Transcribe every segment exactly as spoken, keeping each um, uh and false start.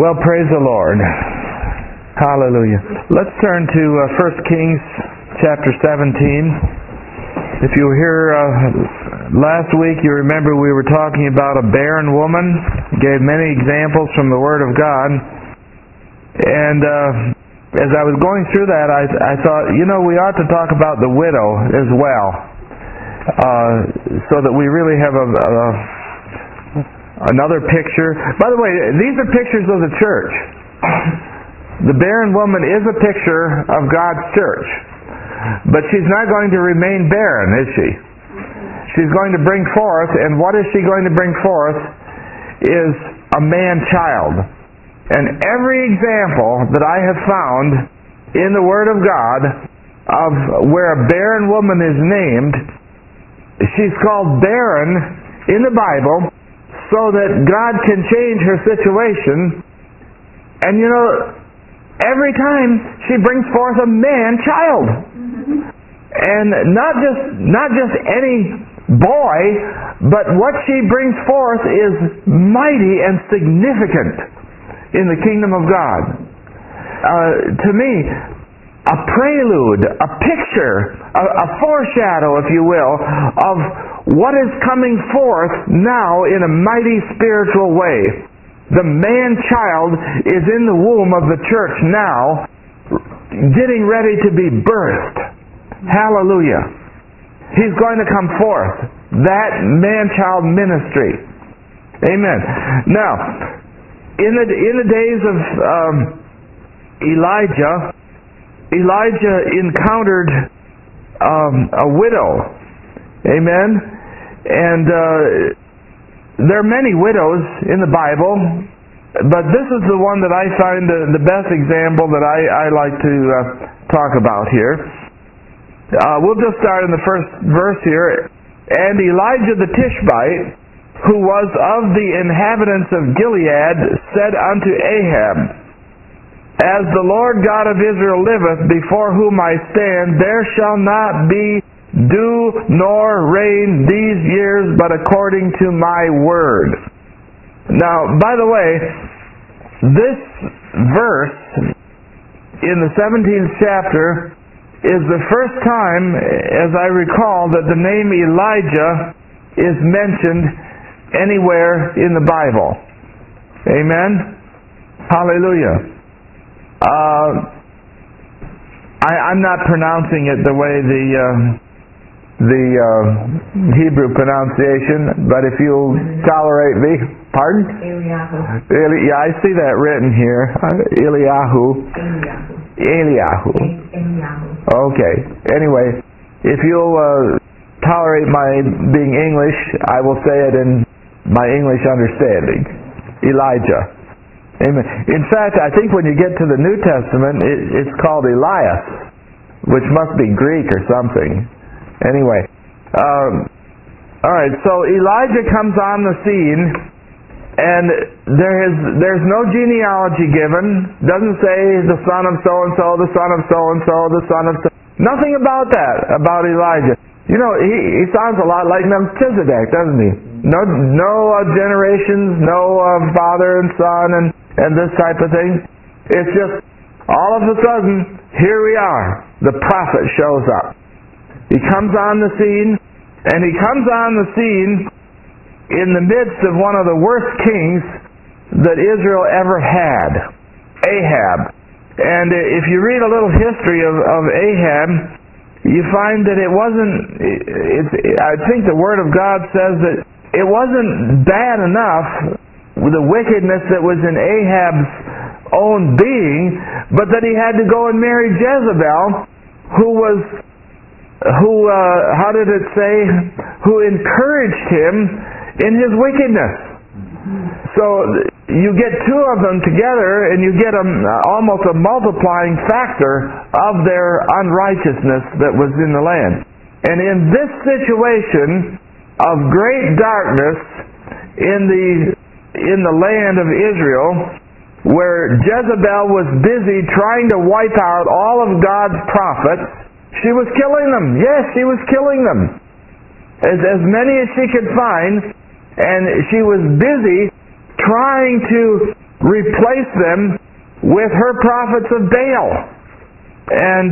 Well, praise the Lord. Hallelujah. Let's turn to uh, First Kings chapter seventeen. If you were here uh, last week, you remember we were talking about a barren woman. Gave many examples from the Word of God. And uh, as I was going through that, I, I thought, you know, we ought to talk about the widow as well, uh, so that we really have a... a Another picture. By the way, these are pictures of the church. The barren woman is a picture of God's church. But she's not going to remain barren, is she? She's going to bring forth, and what is she going to bring forth is a man-child. And every example that I have found in the Word of God of where a barren woman is named, she's called barren in the Bible, so that God can change her situation. And you know, every time she brings forth a man-child. And not just not just any boy, but what she brings forth is mighty and significant in the kingdom of God. Uh, to me, a prelude, a picture, a, a foreshadow, if you will, of what is coming forth now in a mighty spiritual way. The man-child is in the womb of the church now, getting ready to be birthed. Hallelujah. He's going to come forth. That man-child ministry. Amen. Now, in the, in the days of um, Elijah, Elijah encountered um, a widow. Amen. And uh, there are many widows in the Bible, but this is the one that I find the, the best example that I, I like to uh, talk about here. Uh, we'll just start in the first verse here. And Elijah the Tishbite, who was of the inhabitants of Gilead, said unto Ahab, As the Lord God of Israel liveth, before whom I stand, there shall not be dew nor rain these years, but according to my word. Now, by the way, this verse in the seventeenth chapter is the first time, as I recall, that the name Elijah is mentioned anywhere in the Bible. Amen? Hallelujah. Uh, I, I'm not pronouncing it the way the uh, the uh, Hebrew pronunciation, but if you'll tolerate me, pardon? Eliyahu. Eli, yeah, I see that written here. Uh, Eliyahu. Eliyahu. Eliyahu. Eliyahu. Okay. Anyway, if you'll uh, tolerate my being English, I will say it in my English understanding. Elijah. Amen. In fact, I think when you get to the New Testament, it, it's called Elias, which must be Greek or something. Anyway, um, all right. So Elijah comes on the scene, and there is there's no genealogy given. Doesn't say the son of so and so, the son of so and so, the son of so. Nothing about that about Elijah. You know, he he sounds a lot like Melchizedek, doesn't he? No no uh, generations, no uh, father and son, and and this type of thing. It's just all of a sudden, here we are. The prophet shows up. He comes on the scene, and he comes on the scene in the midst of one of the worst kings that Israel ever had, Ahab. And if you read a little history of, of Ahab, you find that it wasn't, it's, I think the Word of God says that it wasn't bad enough with the wickedness that was in Ahab's own being, but that he had to go and marry Jezebel, who was who, uh, how did it say, who encouraged him in his wickedness. So you get two of them together and you get a, almost a multiplying factor of their unrighteousness that was in the land. And in this situation of great darkness in the, in the land of Israel, where Jezebel was busy trying to wipe out all of God's prophets, she was killing them. Yes, she was killing them. As, as many as she could find. And she was busy trying to replace them with her prophets of Baal. And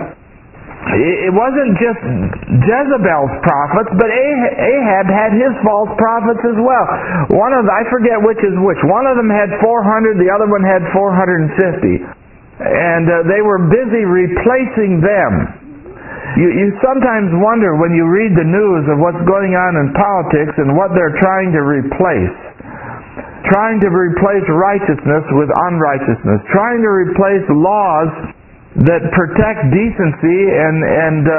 uh, it wasn't just Jezebel's prophets, but Ahab had his false prophets as well. One of them, I forget which is which. One of them had four hundred, the other one had four hundred fifty. And uh, they were busy replacing them. You, you sometimes wonder when you read the news of what's going on in politics and what they're trying to replace. Trying to replace righteousness with unrighteousness. Trying to replace laws that protect decency and, and uh,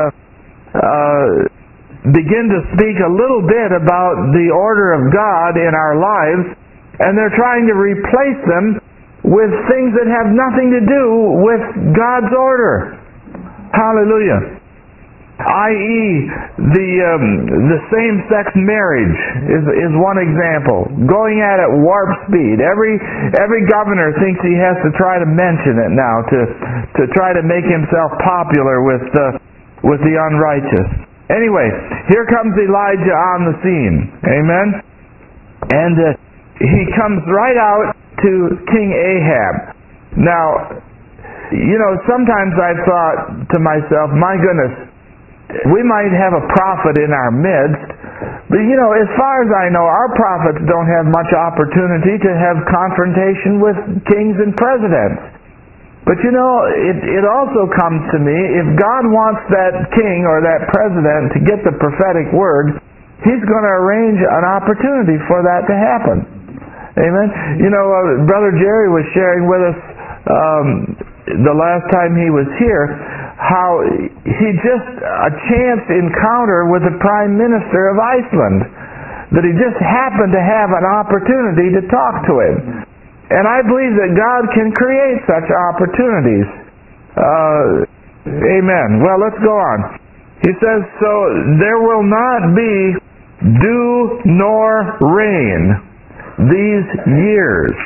uh, begin to speak a little bit about the order of God in our lives. And they're trying to replace them with things that have nothing to do with God's order. Hallelujah. that is, the um, the same-sex marriage is is one example. Going at it warp speed. Every every governor thinks he has to try to mention it now to to try to make himself popular with uh, with the unrighteous. Anyway, here comes Elijah on the scene. Amen. And uh, he comes right out to King Ahab. Now, you know, sometimes I've thought to myself, my goodness, we might have a prophet in our midst, but you know, as far as I know, our prophets don't have much opportunity to have confrontation with kings and presidents. But you know, it, it also comes to me, if God wants that king or that president to get the prophetic word, He's going to arrange an opportunity for that to happen. Amen? You know, uh, Brother Jerry was sharing with us um, the last time he was here, how he just, a chance encounter with the Prime Minister of Iceland, that he just happened to have an opportunity to talk to him. And I believe that God can create such opportunities. Uh, amen. Well, let's go on. He says, so there will not be dew nor rain these years.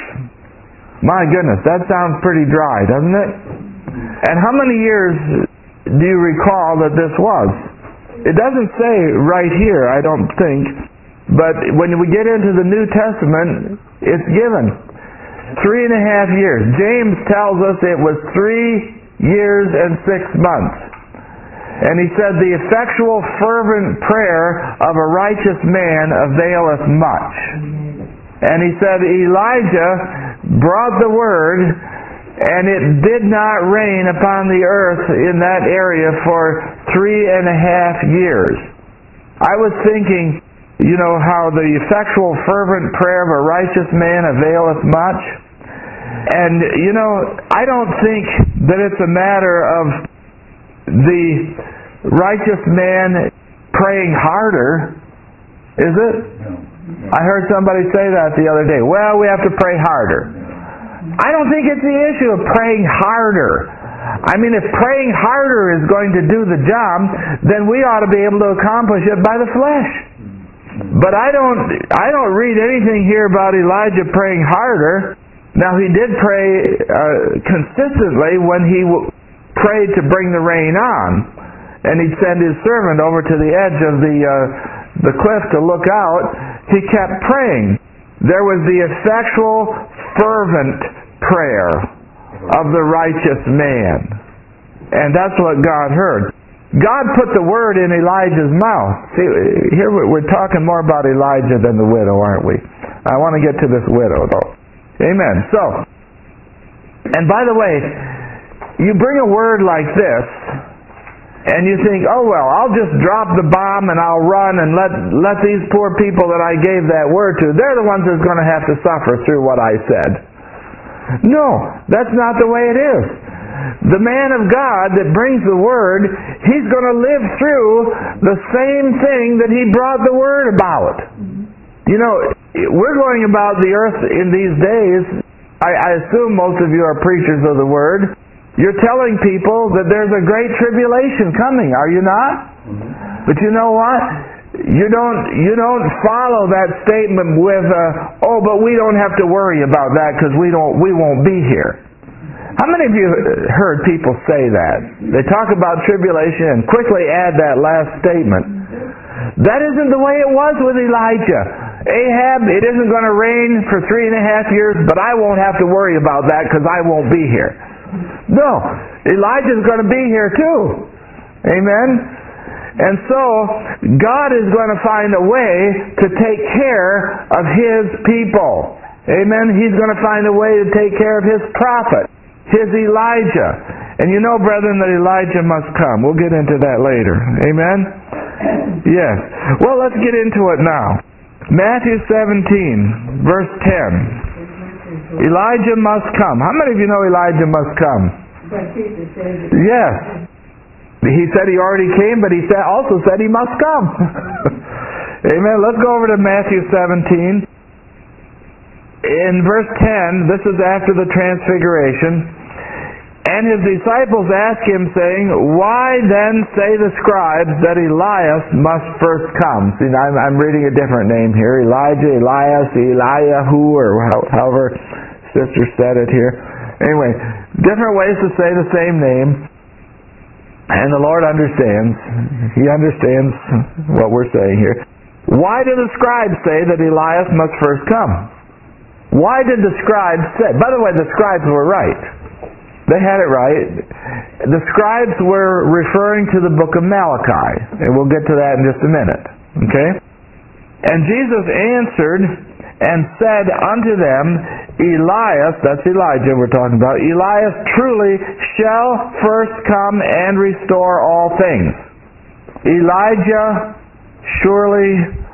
My goodness, that sounds pretty dry, doesn't it? And how many years do you recall that this was? It doesn't say right here, I don't think, but when we get into the New Testament, it's given. Three and a half years. James tells us it was three years and six months. And he said, the effectual fervent prayer of a righteous man availeth much. And he said, Elijah brought the word, and it did not rain upon the earth in that area for three and a half years. I was thinking, you know, how the effectual fervent prayer of a righteous man availeth much. And, you know, I don't think that it's a matter of the righteous man praying harder, is it? I heard somebody say that the other day. Well, we have to pray harder. I don't think it's the issue of praying harder. I mean, if praying harder is going to do the job, then we ought to be able to accomplish it by the flesh. But I don't I don't read anything here about Elijah praying harder. Now, he did pray uh, consistently when he w- prayed to bring the rain on. And he'd send his servant over to the edge of the uh, the cliff to look out. He kept praying. There was the effectual, fervent prayer of the righteous man. And that's what God heard. God put the word in Elijah's mouth. See, here we're talking more about Elijah than the widow, aren't we? I want to get to this widow, though. Amen. So, and by the way, you bring a word like this, and you think, oh well, I'll just drop the bomb and I'll run and let let these poor people that I gave that word to, they're the ones that's going to have to suffer through what I said. No, that's not the way it is. The man of God that brings the word, he's going to live through the same thing that he brought the word about. You know, we're going about the earth in these days, I, I assume most of you are preachers of the word. You're telling people that there's a great tribulation coming, are you not? Mm-hmm. But you know what? You don't you don't follow that statement with, uh, oh, but we don't have to worry about that because we don't we won't be here. How many of you heard people say that? They talk about tribulation and quickly add that last statement. That isn't the way it was with Elijah. Ahab, it isn't going to rain for three and a half years, but I won't have to worry about that because I won't be here. No, Elijah's going to be here too. Amen? And so, God is going to find a way to take care of His people. Amen? He's going to find a way to take care of His prophet, His Elijah. And you know, brethren, that Elijah must come. We'll get into that later. Amen? Yes. Well, let's get into it now. Matthew seventeen, verse ten. Elijah must come. How many of you know Elijah must come? Yes. He said he already came, but he said, also said he must come. Amen. Let's go over to Matthew seventeen. In verse ten, this is after the transfiguration. And his disciples asked him, saying, Why then say the scribes that Elias must first come? See, I'm, I'm reading a different name here. Elijah, Elias, Eliyahu, or however sister said it here. Anyway, different ways to say the same name. And the Lord understands. He understands what we're saying here. Why do the scribes say that Elias must first come? Why did the scribes say? By the way, the scribes were right. They had it right. The scribes were referring to the book of Malachi. And we'll get to that in just a minute. Okay? And Jesus answered and said unto them, Elias, that's Elijah we're talking about, Elias truly shall first come and restore all things. Elijah surely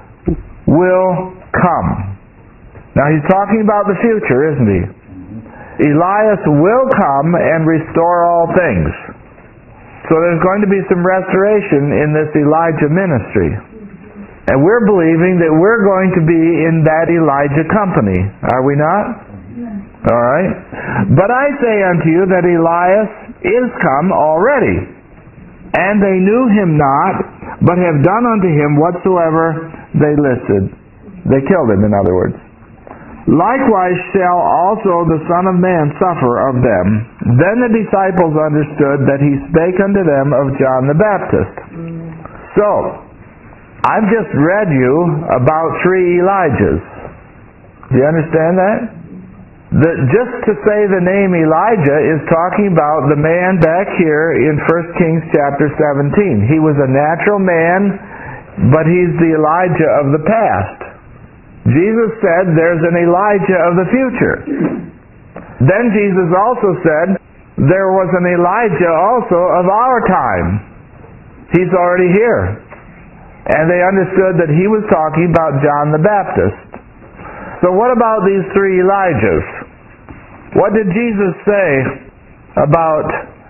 will come. Now he's talking about the future, isn't he? Elias will come and restore all things. So there's going to be some restoration in this Elijah ministry. And we're believing that we're going to be in that Elijah company. Are we not? All right. But I say unto you that Elias is come already. And they knew him not, but have done unto him whatsoever they listed. They killed him, in other words. Likewise shall also the Son of Man suffer of them. Then the disciples understood that he spake unto them of John the Baptist. So, I've just read you about three Elijahs. Do you understand that? The, just to say the name Elijah is talking about the man back here in First Kings chapter seventeen. He was a natural man, but he's the Elijah of the past. Jesus said there's an Elijah of the future. Then Jesus also said there was an Elijah also of our time. He's already here. And they understood that he was talking about John the Baptist. So what about these three Elijahs? What did Jesus say about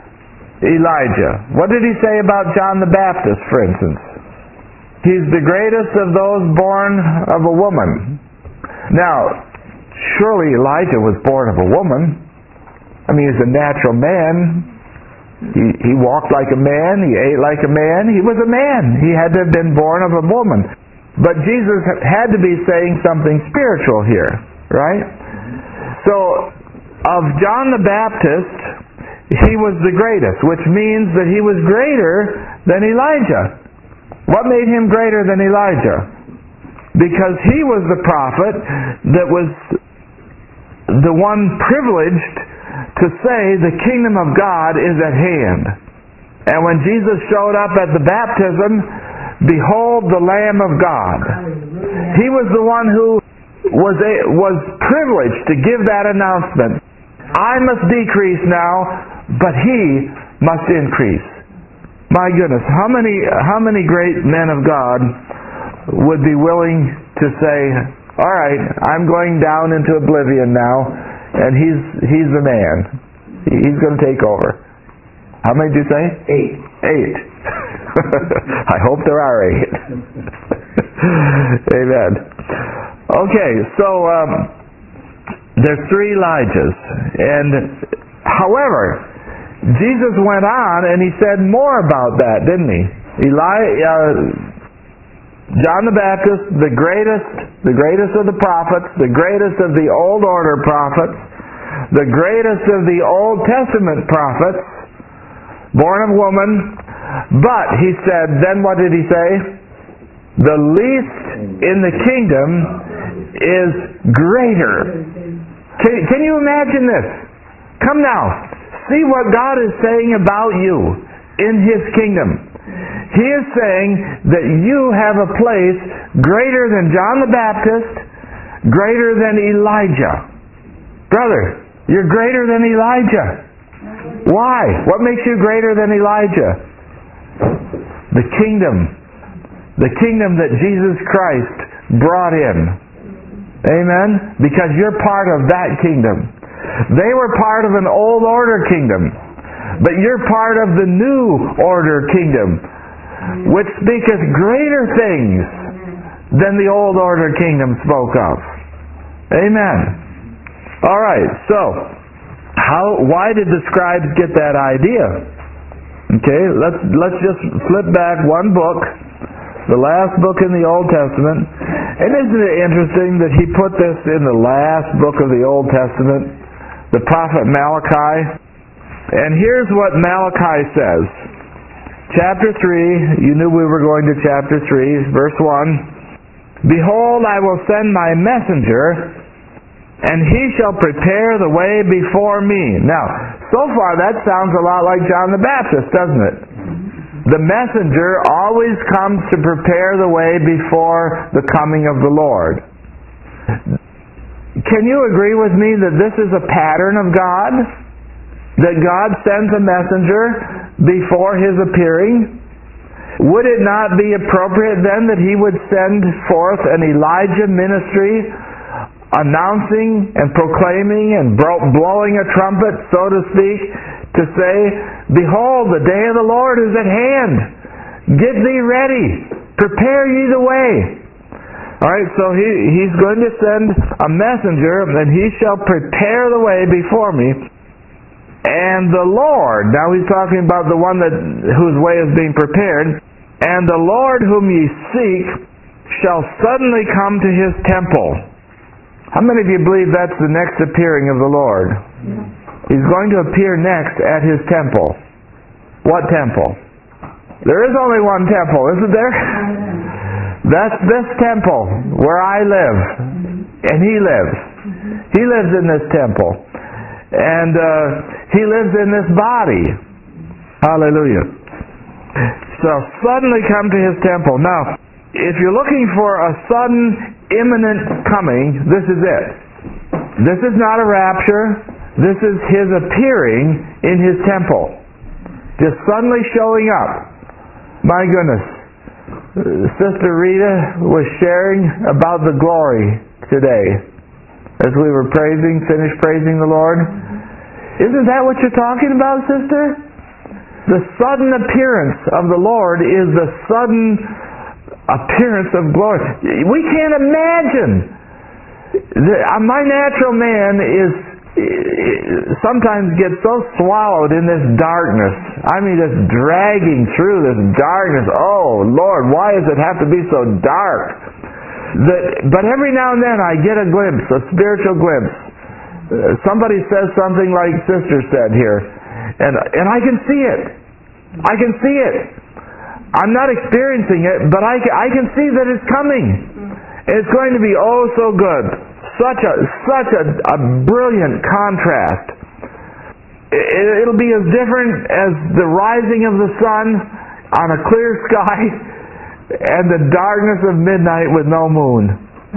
Elijah? What did he say about John the Baptist, for instance? He's the greatest of those born of a woman. Now, surely Elijah was born of a woman. I mean, he's a natural man. He, he walked like a man. He ate like a man. He was a man. He had to have been born of a woman. But Jesus had to be saying something spiritual here, right? So, of John the Baptist, he was the greatest, which means that he was greater than Elijah. What made him greater than Elijah? Because he was the prophet that was the one privileged to say the kingdom of God is at hand. And when Jesus showed up at the baptism, behold the Lamb of God. He was the one who was a, was privileged to give that announcement. I must decrease now, but He must increase. My goodness, how many how many great men of God would be willing to say, all right, I'm going down into oblivion now, and he's he's the man. He's going to take over. How many did you say? Eight. Eight. I hope there are eight. Amen. Okay, so um, there's three Elijahs, and however, Jesus went on and he said more about that, didn't he? Eli, uh, John the Baptist, the greatest, the greatest of the prophets, the greatest of the old order prophets, the greatest of the Old Testament prophets, born of woman. But he said, then what did he say? The least in the kingdom is greater. Can, can you imagine this? Come now. See what God is saying about you in His kingdom. He is saying that you have a place greater than John the Baptist, greater than Elijah. Brother, you're greater than Elijah. Why? What makes you greater than Elijah? The kingdom. The kingdom that Jesus Christ brought in. Amen? Because you're part of that kingdom. They were part of an old order kingdom. But you're part of the new order kingdom, which speaketh greater things than the old order kingdom spoke of. Amen. All right, so how? Why did the scribes get that idea? Okay, let's let's just flip back one book, the last book in the Old Testament. And isn't it interesting that he put this in the last book of the Old Testament, the prophet Malachi? And here's what Malachi says. Chapter three, you knew we were going to chapter three, verse one. Behold, I will send my messenger, and he shall prepare the way before me. Now, so far that sounds a lot like John the Baptist, doesn't it? The messenger always comes to prepare the way before the coming of the Lord. Can you agree with me that this is a pattern of God? That God sends a messenger before His appearing? Would it not be appropriate then that He would send forth an Elijah ministry, announcing and proclaiming and blowing a trumpet, so to speak, to say, behold, the day of the Lord is at hand. Get thee ready. Prepare ye the way. Alright, so he, he's going to send a messenger, and he shall prepare the way before me. And the Lord, now he's talking about the one that whose way is being prepared, and the Lord whom ye seek shall suddenly come to His temple. How many of you believe that's the next appearing of the Lord? He's going to appear next at His temple. What temple? There is only one temple, isn't there? That's this temple where I live. And He lives. He lives in this temple. And uh, He lives in this body. Hallelujah. So suddenly come to His temple. Now, if you're looking for a sudden, imminent coming, this is it. This is not a rapture. This is His appearing in His temple. Just suddenly showing up. My goodness. Sister Rita was sharing about the glory today as we were praising, finished praising the Lord. Isn't that what you're talking about, sister? The sudden appearance of the Lord is the sudden appearance of glory. We can't imagine. My natural man is sometimes gets so swallowed in this darkness. I mean, just dragging through this darkness. Oh, Lord, why does it have to be so dark? That, but every now and then I get a glimpse, a spiritual glimpse. Uh, somebody says something like Sister said here, and and I can see it. I can see it. I'm not experiencing it, but I, I can see that it's coming. It's going to be oh so good. Such a such a, a brilliant contrast. It, it'll be as different as the rising of the sun on a clear sky and the darkness of midnight with no moon.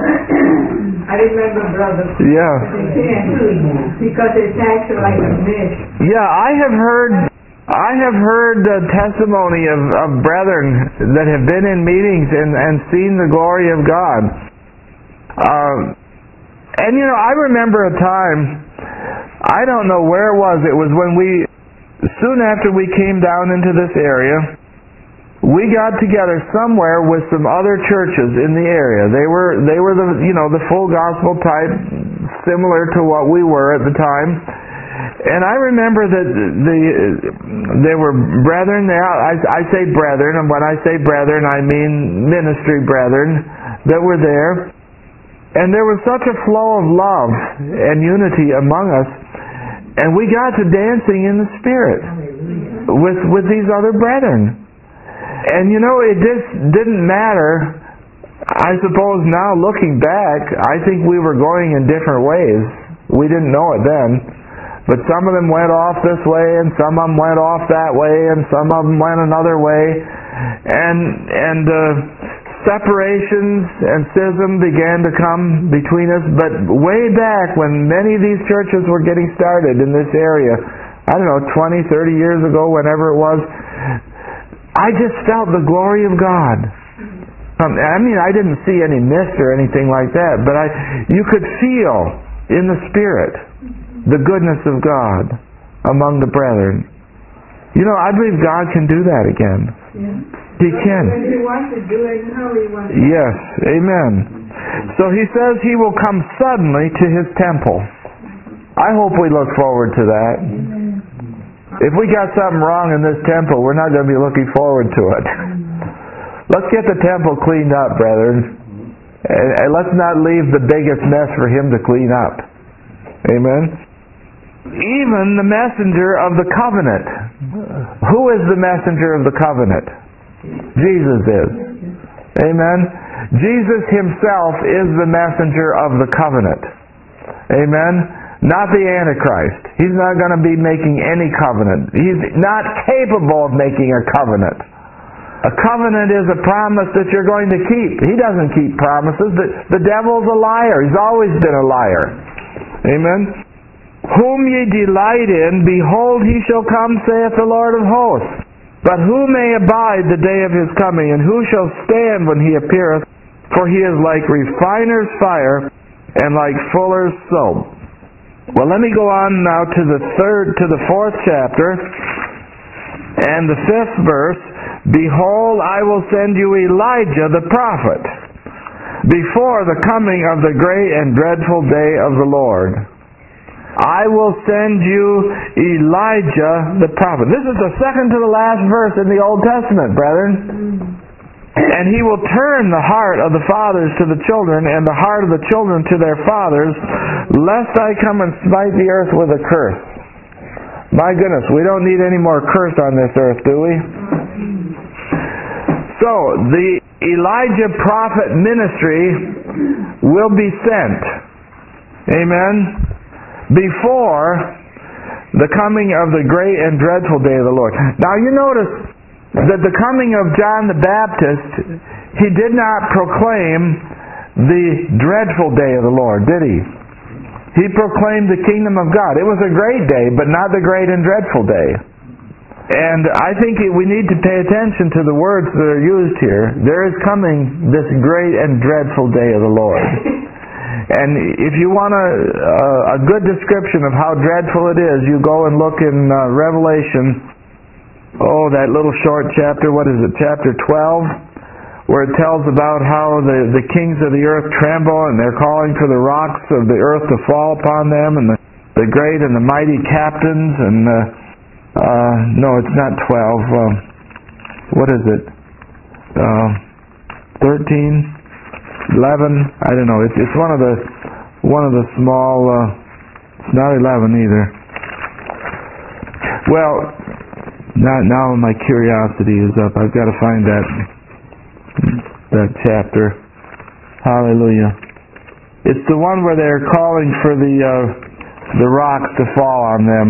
I remember, brother. Yeah. Because it's actually like a mist. Yeah, I have heard I have heard the testimony of, of brethren that have been in meetings and, and seen the glory of God. Uh, and you know, I remember a time, I don't know where it was, it was when we, soon after we came down into this area, we got together somewhere with some other churches in the area. They were they were the you know the full gospel type, similar to what we were at the time. And I remember that the they were brethren. They, I, I say brethren, and when I say brethren, I mean ministry brethren that were there. And there was such a flow of love and unity among us, and we got to dancing in the Spirit with with these other brethren. And you know, it just didn't matter I suppose now looking back, I think we were going in different ways. We didn't know it then. But some of them went off this way, and some of them went off that way, and some of them went another way. And and uh, separations and schism began to come between us. But way back when many of these churches were getting started in this area, I don't know, twenty, thirty years ago, whenever it was, I just felt the glory of God. Um, I mean, I didn't see any mist or anything like that, but I, you could feel in the Spirit the goodness of God among the brethren. You know, I believe God can do that again. Yeah. He can. When He wants to do it, and how He wants to do it. Yes, amen. So He says He will come suddenly to His temple. I hope we look forward to that. Amen. If we got something wrong in this temple, we're not going to be looking forward to it. Let's get the temple cleaned up, brethren. And let's not leave the biggest mess for Him to clean up. Amen? Even the messenger of the covenant. Who is the messenger of the covenant? Jesus is. Amen? Jesus Himself is the messenger of the covenant. Amen? Not the Antichrist. He's not going to be making any covenant. He's not capable of making a covenant. A covenant is a promise that you're going to keep. He doesn't keep promises. The, the devil's a liar. He's always been a liar. Amen? Whom ye delight in, behold, He shall come, saith the Lord of hosts. But who may abide the day of His coming, and who shall stand when He appeareth? For He is like refiner's fire, and like fuller's soap. Well, let me go on now to the third, to the fourth chapter, and the fifth verse. Behold, I will send you Elijah the prophet before the coming of the great and dreadful day of the Lord. I will send you Elijah the prophet. This is the second to the last verse in the Old Testament, brethren. And he will turn the heart of the fathers to the children, and the heart of the children to their fathers, lest I come and smite the earth with a curse. My goodness, we don't need any more curse on this earth, do we? So, the Elijah prophet ministry will be sent. Amen? Before the coming of the great and dreadful day of the Lord. Now you notice that the coming of John the Baptist, he did not proclaim the dreadful day of the Lord, did he? He proclaimed the kingdom of God. It was a great day, but not the great and dreadful day. And I think we need to pay attention to the words that are used here. There is coming this great and dreadful day of the Lord. And if you want a, a, a good description of how dreadful it is, you go and look in uh, Revelation, oh, that little short chapter, what is it, chapter twelve, where it tells about how the, the kings of the earth tremble, and they're calling for the rocks of the earth to fall upon them, and the, the great and the mighty captains, and uh, uh, no, it's not twelve, uh, what is it, uh, thirteen? Eleven, I don't know. It's it's one of the one of the small. Uh, it's not eleven either. Well, now now my curiosity is up. I've got to find that that chapter. Hallelujah! It's the one where they're calling for the uh, the rocks to fall on them.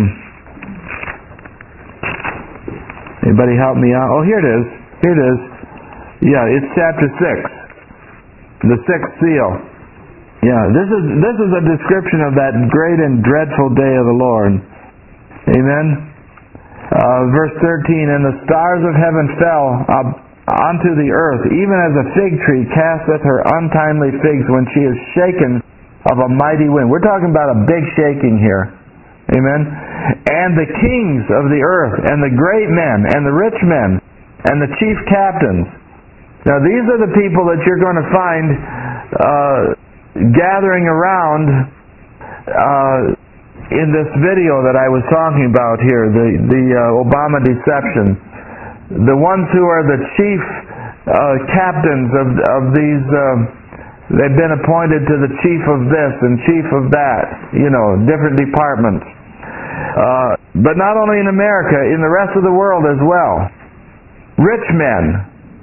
Anybody help me out? Oh, here it is. Here it is. Yeah, it's chapter six. The sixth seal. Yeah, this is this is a description of that great and dreadful day of the Lord. Amen. Uh, verse thirteen, and the stars of heaven fell up onto the earth, even as a fig tree casteth her untimely figs when she is shaken of a mighty wind. We're talking about a big shaking here. Amen. And the kings of the earth, and the great men, and the rich men, and the chief captains. Now these are the people that you're going to find uh, gathering around uh, in this video that I was talking about here, the, the uh, Obama deception. The ones who are the chief uh, captains of, of these, uh, they've been appointed to the chief of this and chief of that, you know, different departments. Uh, but not only in America, in the rest of the world as well. Rich men.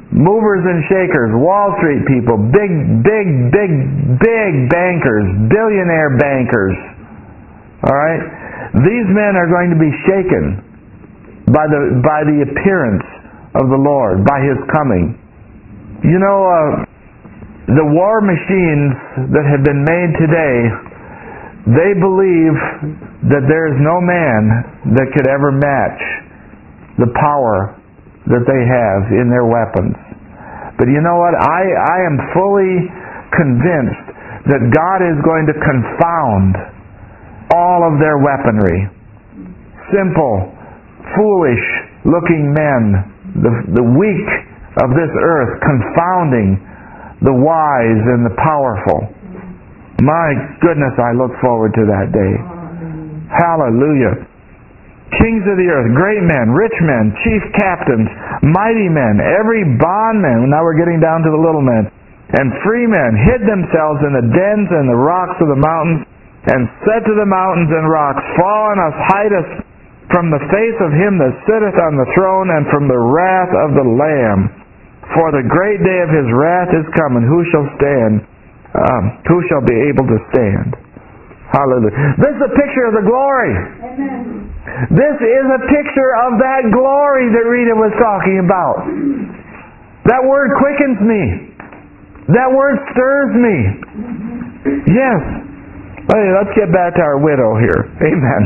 movers and shakers, Wall Street people, big, big, big, big bankers, billionaire bankers. All right? These men are going to be shaken by the by the appearance of the Lord, by His coming. You know, uh, the war machines that have been made today, they believe that there is no man that could ever match the power that they have in their weapons. But you know what? I, I am fully convinced that God is going to confound all of their weaponry. Simple, foolish-looking men, the, the weak of this earth, confounding the wise and the powerful. My goodness, I look forward to that day. Hallelujah. Kings of the earth, great men, rich men, chief captains, mighty men, every bondman, now we're getting down to the little men, and free men hid themselves in the dens and the rocks of the mountains, and said to the mountains and rocks, Fall on us, hide us from the face of Him that sitteth on the throne, and from the wrath of the Lamb. For the great day of His wrath is come, and who shall stand? Um, who shall be able to stand? Hallelujah. This is a picture of the glory. Amen. This is a picture of that glory that Rita was talking about. That word quickens me. That word stirs me. Yes. Okay, let's get back to our widow here. Amen.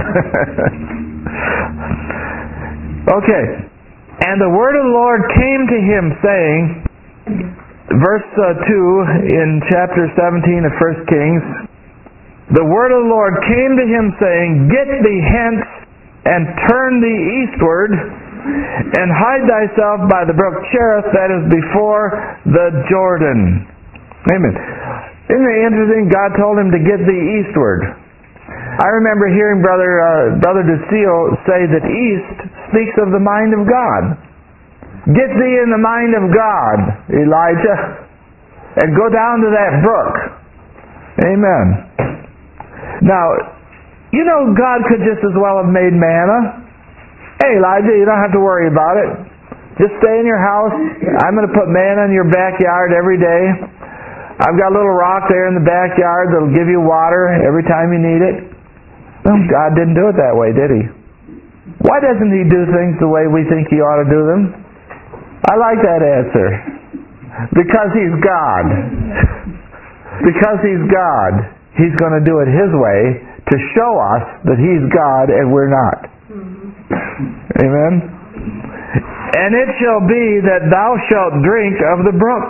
Okay. And the word of the Lord came to him saying, verse uh, two in chapter seventeen of First Kings, the word of the Lord came to him saying, Get thee hence, and turn thee eastward, and hide thyself by the brook Cherith that is before the Jordan. Amen. Isn't it interesting? God told him to get thee eastward. I remember hearing Brother uh, Brother DeCio say that east speaks of the mind of God. Get thee in the mind of God, Elijah, and go down to that brook. Amen. Now, you know, God could just as well have made manna. Hey, Elijah, you don't have to worry about it. Just stay in your house. I'm going to put manna in your backyard every day. I've got a little rock there in the backyard that'll give you water every time you need it. Well, God didn't do it that way, did He? Why doesn't He do things the way we think He ought to do them? I like that answer. Because He's God. Because He's God, He's going to do it His way to show us that He's God and we're not. Amen? And it shall be that thou shalt drink of the brook.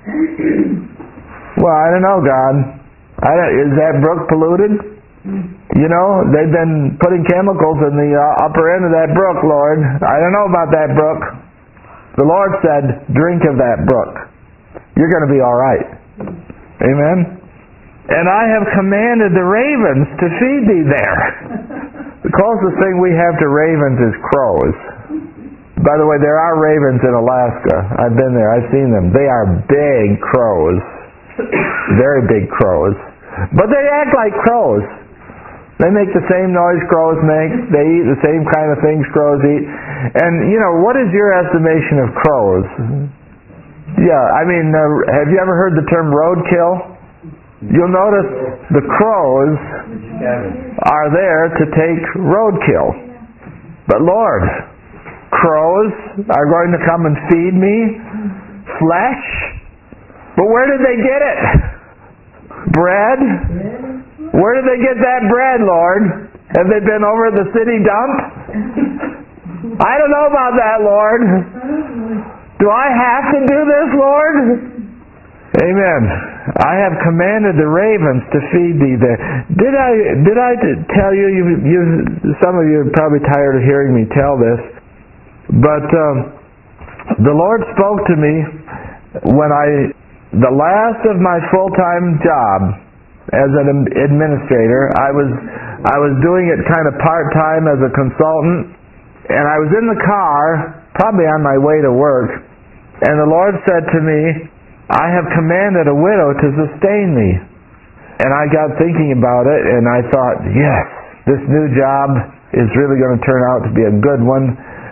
Well, I don't know, God. I don't, is that brook polluted? You know, they've been putting chemicals in the uh, upper end of that brook, Lord. I don't know about that brook. The Lord said, drink of that brook. You're going to be all right. Amen? And I have commanded the ravens to feed thee there. The closest thing we have to ravens is crows. By the way, there are ravens in Alaska. I've been there. I've seen them. They are big crows. Very big crows. But they act like crows. They make the same noise crows make. They eat the same kind of things crows eat. And, you know, what is your estimation of crows? Yeah, I mean, uh, have you ever heard the term roadkill? You'll notice the crows are there to take roadkill. But Lord, crows are going to come and feed me flesh? But where did they get it? Bread? Where did they get that bread, Lord? Have they been over at the city dump? I don't know about that, Lord. Do I have to do this, Lord? Amen. I have commanded the ravens to feed thee there. Did I did I tell you, you, you some of you are probably tired of hearing me tell this, but um, the Lord spoke to me when I, the last of my full-time job as an administrator, I was I was doing it kind of part-time as a consultant, and I was in the car, probably on my way to work, and the Lord said to me, I have commanded a widow to sustain me. And I got thinking about it, and I thought, yes, this new job is really going to turn out to be a good one.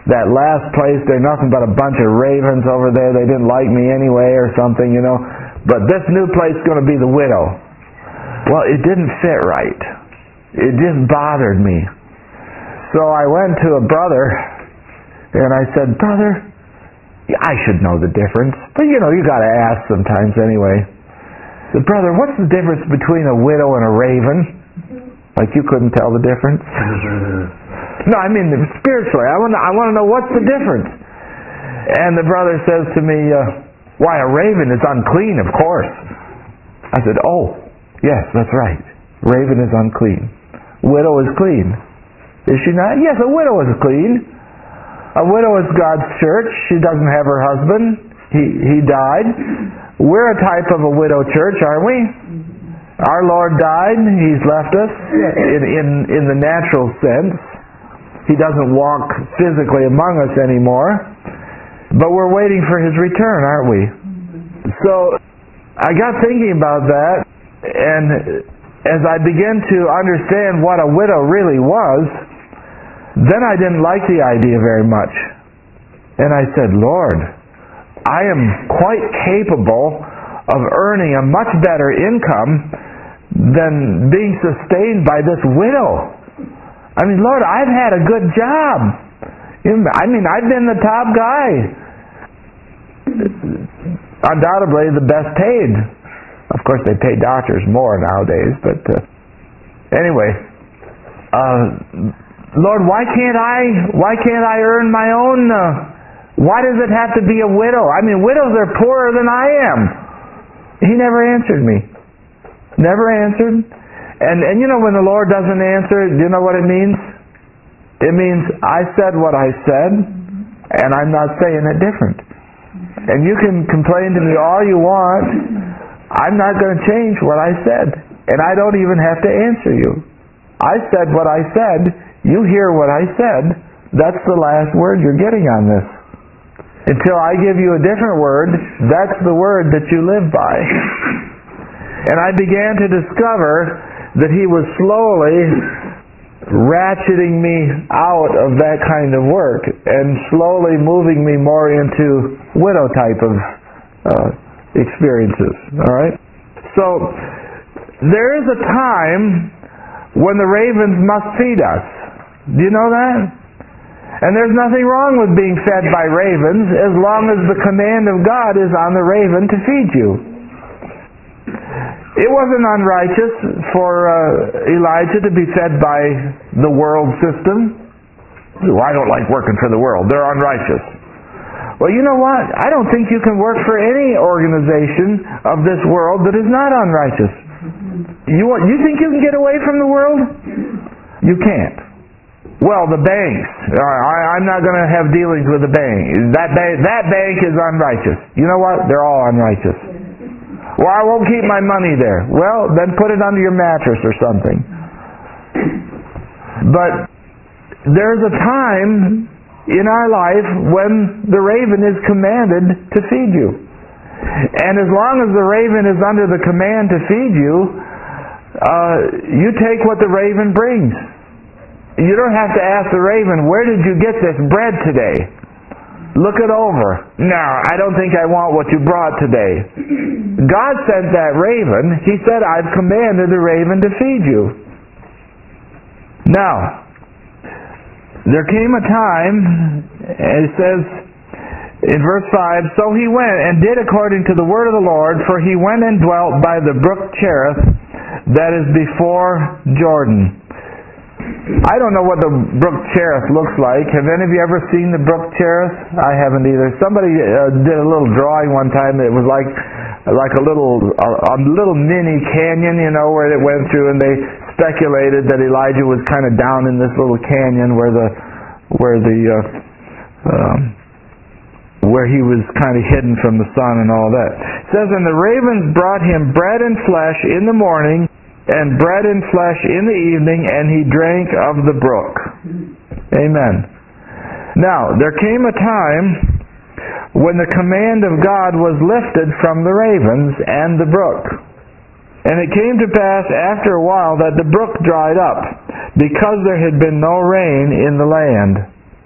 that last place, they're nothing but a bunch of ravens over there. They didn't like me anyway or something, you know. But this new place is going to be the widow. Well, it didn't fit right. It just bothered me. So I went to a brother and I said, "Brother, I should know the difference. But you know, you got to ask sometimes anyway." The brother, "What's the difference between a widow and a raven?" Like you couldn't tell the difference. No, I mean spiritually. I want to, I want to know what's the difference. And the brother says to me, uh, "Why, a raven is unclean, of course." I said, "Oh, yes, that's right. Raven is unclean. Widow is clean. Is she not?" "Yes, a widow is clean. A widow is God's church. She doesn't have her husband. He he died. We're a type of a widow church, aren't we? Our Lord died. He's left us in, in, in the natural sense. He doesn't walk physically among us anymore. But we're waiting for His return, aren't we?" So I got thinking about that, and as I began to understand what a widow really was, then I didn't like the idea very much. And I said, "Lord, I am quite capable of earning a much better income than being sustained by this widow. I mean, Lord, I've had a good job. I mean, I've been the top guy. Undoubtedly the best paid. Of course, they pay doctors more nowadays, but uh, anyway, uh, Lord, why can't I? Why can't I earn my own? Uh, why does it have to be a widow? I mean, widows are poorer than I am." He never answered me. Never answered. And and you know, when the Lord doesn't answer, do you know what it means? It means I said what I said, and I'm not saying it different. And you can complain to me all you want. I'm not going to change what I said. And I don't even have to answer you. I said what I said. You hear what I said. That's the last word you're getting on this. Until I give you a different word, that's the word that you live by. And I began to discover that He was slowly ratcheting me out of that kind of work and slowly moving me more into widow type of uh, experiences. All right? So there is a time when the ravens must feed us. Do you know that? And there's nothing wrong with being fed by ravens as long as the command of God is on the raven to feed you. It wasn't unrighteous for uh, Elijah to be fed by the world system. Well, I don't like working for the world. They're unrighteous. Well, you know what? I don't think you can work for any organization of this world that is not unrighteous. You want, you think you can get away from the world? You can't. Well, the banks. I, I'm not going to have dealings with the bank. That bank, that bank is unrighteous. You know what? They're all unrighteous. Well, I won't keep my money there. Well, then put it under your mattress or something. But there's a time in our life when the raven is commanded to feed you. And as long as the raven is under the command to feed you, uh, you take what the raven brings. You don't have to ask the raven, "Where did you get this bread today? Look it over." "No, I don't think I want what you brought today." God sent that raven. He said, "I've commanded the raven to feed you." Now, there came a time, and it says in verse five, "So he went and did according to the word of the Lord, for he went and dwelt by the brook Cherith, that is before Jordan." I don't know what the brook Cherith looks like. Have any of you ever seen the brook Cherith? I haven't either. Somebody uh, did a little drawing one time that was like like a little a, a little mini canyon, you know, where it went through, and they speculated that Elijah was kind of down in this little canyon where the where the uh, um, where he was kind of hidden from the sun and all that. It says, "And the ravens brought him bread and flesh in the morning, and bread and flesh in the evening, and he drank of the brook." Amen. Now, there came a time when the command of God was lifted from the ravens and the brook. And it came to pass after a while that the brook dried up, because there had been no rain in the land.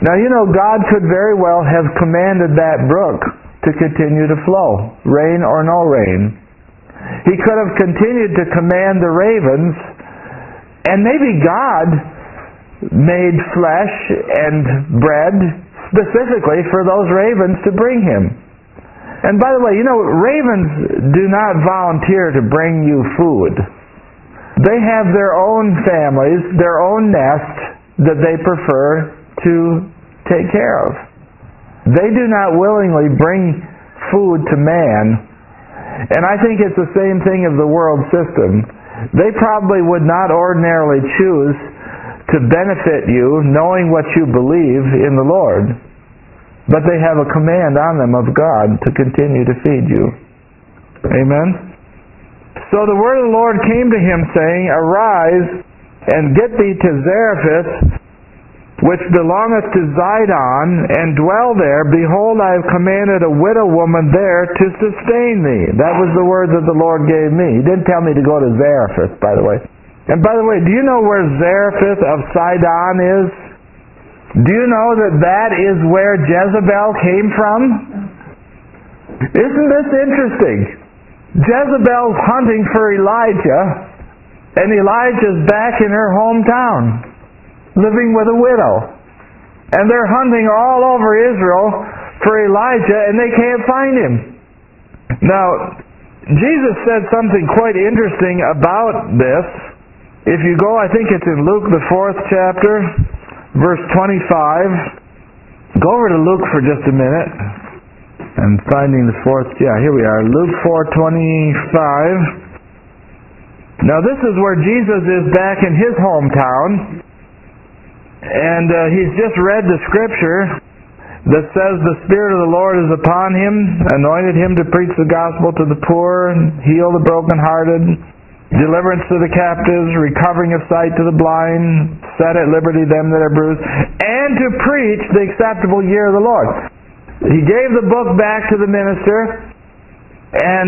Now, you know, God could very well have commanded that brook to continue to flow, rain or no rain. He could have continued to command the ravens, and maybe God made flesh and bread specifically for those ravens to bring him. And by the way, you know, ravens do not volunteer to bring you food. They have their own families, their own nest that they prefer to take care of. They do not willingly bring food to man. And I think it's the same thing of the world system. They probably would not ordinarily choose to benefit you knowing what you believe in the Lord. But they have a command on them of God to continue to feed you. Amen? So the word of the Lord came to him, saying, Arise, and get thee to Zarephath, which belongeth to Zidon, and dwell there. Behold, I have commanded a widow woman there to sustain thee. That was the word that the Lord gave me. He didn't tell me to go to Zarephath, by the way. And by the way, do you know where Zarephath of Sidon is? Do you know that that is where Jezebel came from? Isn't this interesting? Jezebel's hunting for Elijah, and Elijah's back in her hometown, living with a widow. And they're hunting all over Israel for Elijah, and they can't find him. Now, Jesus said something quite interesting about this. If you go, I think it's in Luke the fourth chapter, verse twenty-five. Go over to Luke for just a minute. And finding the fourth, yeah, here we are, Luke four twenty-five. Now this is where Jesus is back in his hometown. And uh, he's just read the scripture that says the Spirit of the Lord is upon him, anointed him to preach the gospel to the poor, heal the brokenhearted, deliverance to the captives, recovering of sight to the blind, set at liberty them that are bruised, and to preach the acceptable year of the Lord. He gave the book back to the minister and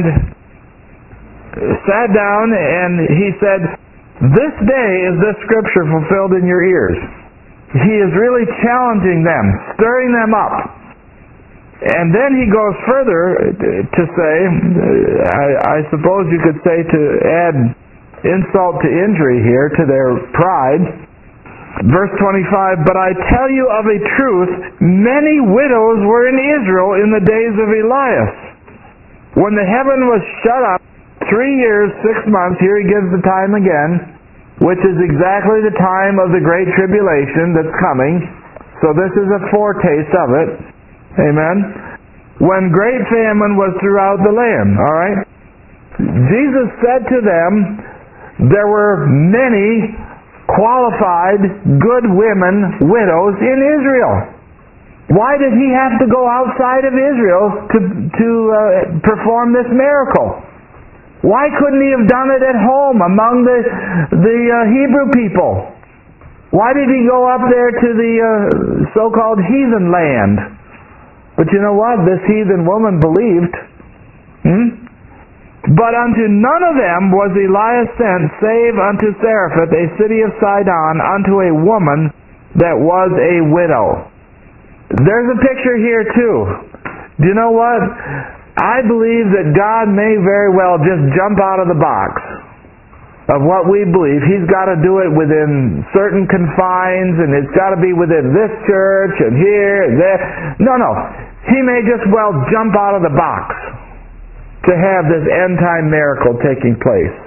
sat down, and he said, This day is this scripture fulfilled in your ears. He is really challenging them, stirring them up. And then he goes further to say, I, I suppose you could say to add insult to injury here to their pride. Verse twenty-five, But I tell you of a truth, many widows were in Israel in the days of Elias, when the heaven was shut up three years, six months. Here he gives the time again, which is exactly the time of the great tribulation that's coming. So this is a foretaste of it. Amen. When great famine was throughout the land. All right. Jesus said to them, there were many qualified, good women, widows in Israel. Why did he have to go outside of Israel to, to uh, perform this miracle? Why couldn't he have done it at home among the, the uh, Hebrew people? Why did he go up there to the uh, so-called heathen land? But you know what? This heathen woman believed. Hmm? But unto none of them was Elias sent, save unto Zarephath, a city of Sidon, unto a woman that was a widow. There's a picture here too. Do you know what? I believe that God may very well just jump out of the box of what we believe. He's got to do it within certain confines, and it's got to be within this church and here and there. No, no. He may just well jump out of the box to have this end-time miracle taking place.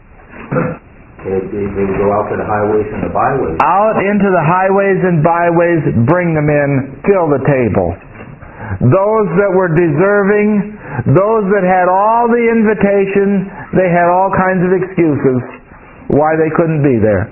They, they go out to the highways and the byways. Out into the highways and byways, bring them in, fill the table. Those that were deserving, those that had all the invitation, they had all kinds of excuses why they couldn't be there.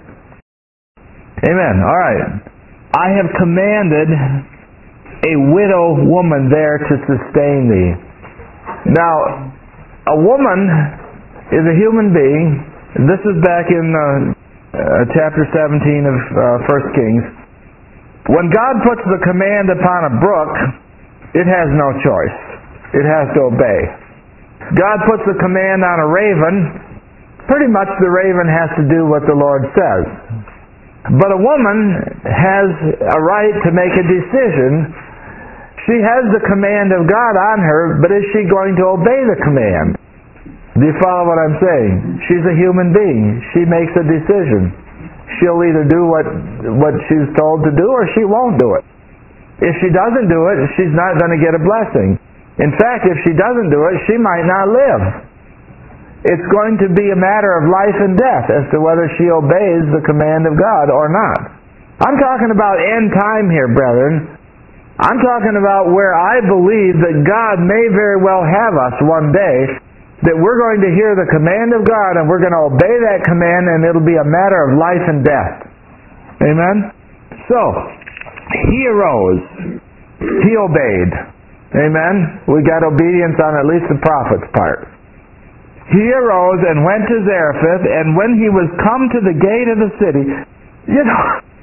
Amen. All right. I have commanded a widow woman there to sustain thee. Now, a woman is a human being. This is back in uh, uh, chapter seventeen of uh, First Kings. When God puts the command upon a brook, it has no choice. It has to obey. God puts the command on a raven. Pretty much the raven has to do what the Lord says. But a woman has a right to make a decision. She has the command of God on her, but is she going to obey the command? Do you follow what I'm saying? She's a human being. She makes a decision. She'll either do what what she's told to do, or she won't do it. If she doesn't do it, she's not going to get a blessing. In fact, if she doesn't do it, she might not live. It's going to be a matter of life and death as to whether she obeys the command of God or not. I'm talking about end time here, brethren. I'm talking about where I believe that God may very well have us one day, that we're going to hear the command of God and we're going to obey that command, and it'll be a matter of life and death. Amen? So, he arose. He obeyed. Amen? We got obedience on at least the prophet's part. He arose and went to Zarephath, and when he was come to the gate of the city, you know,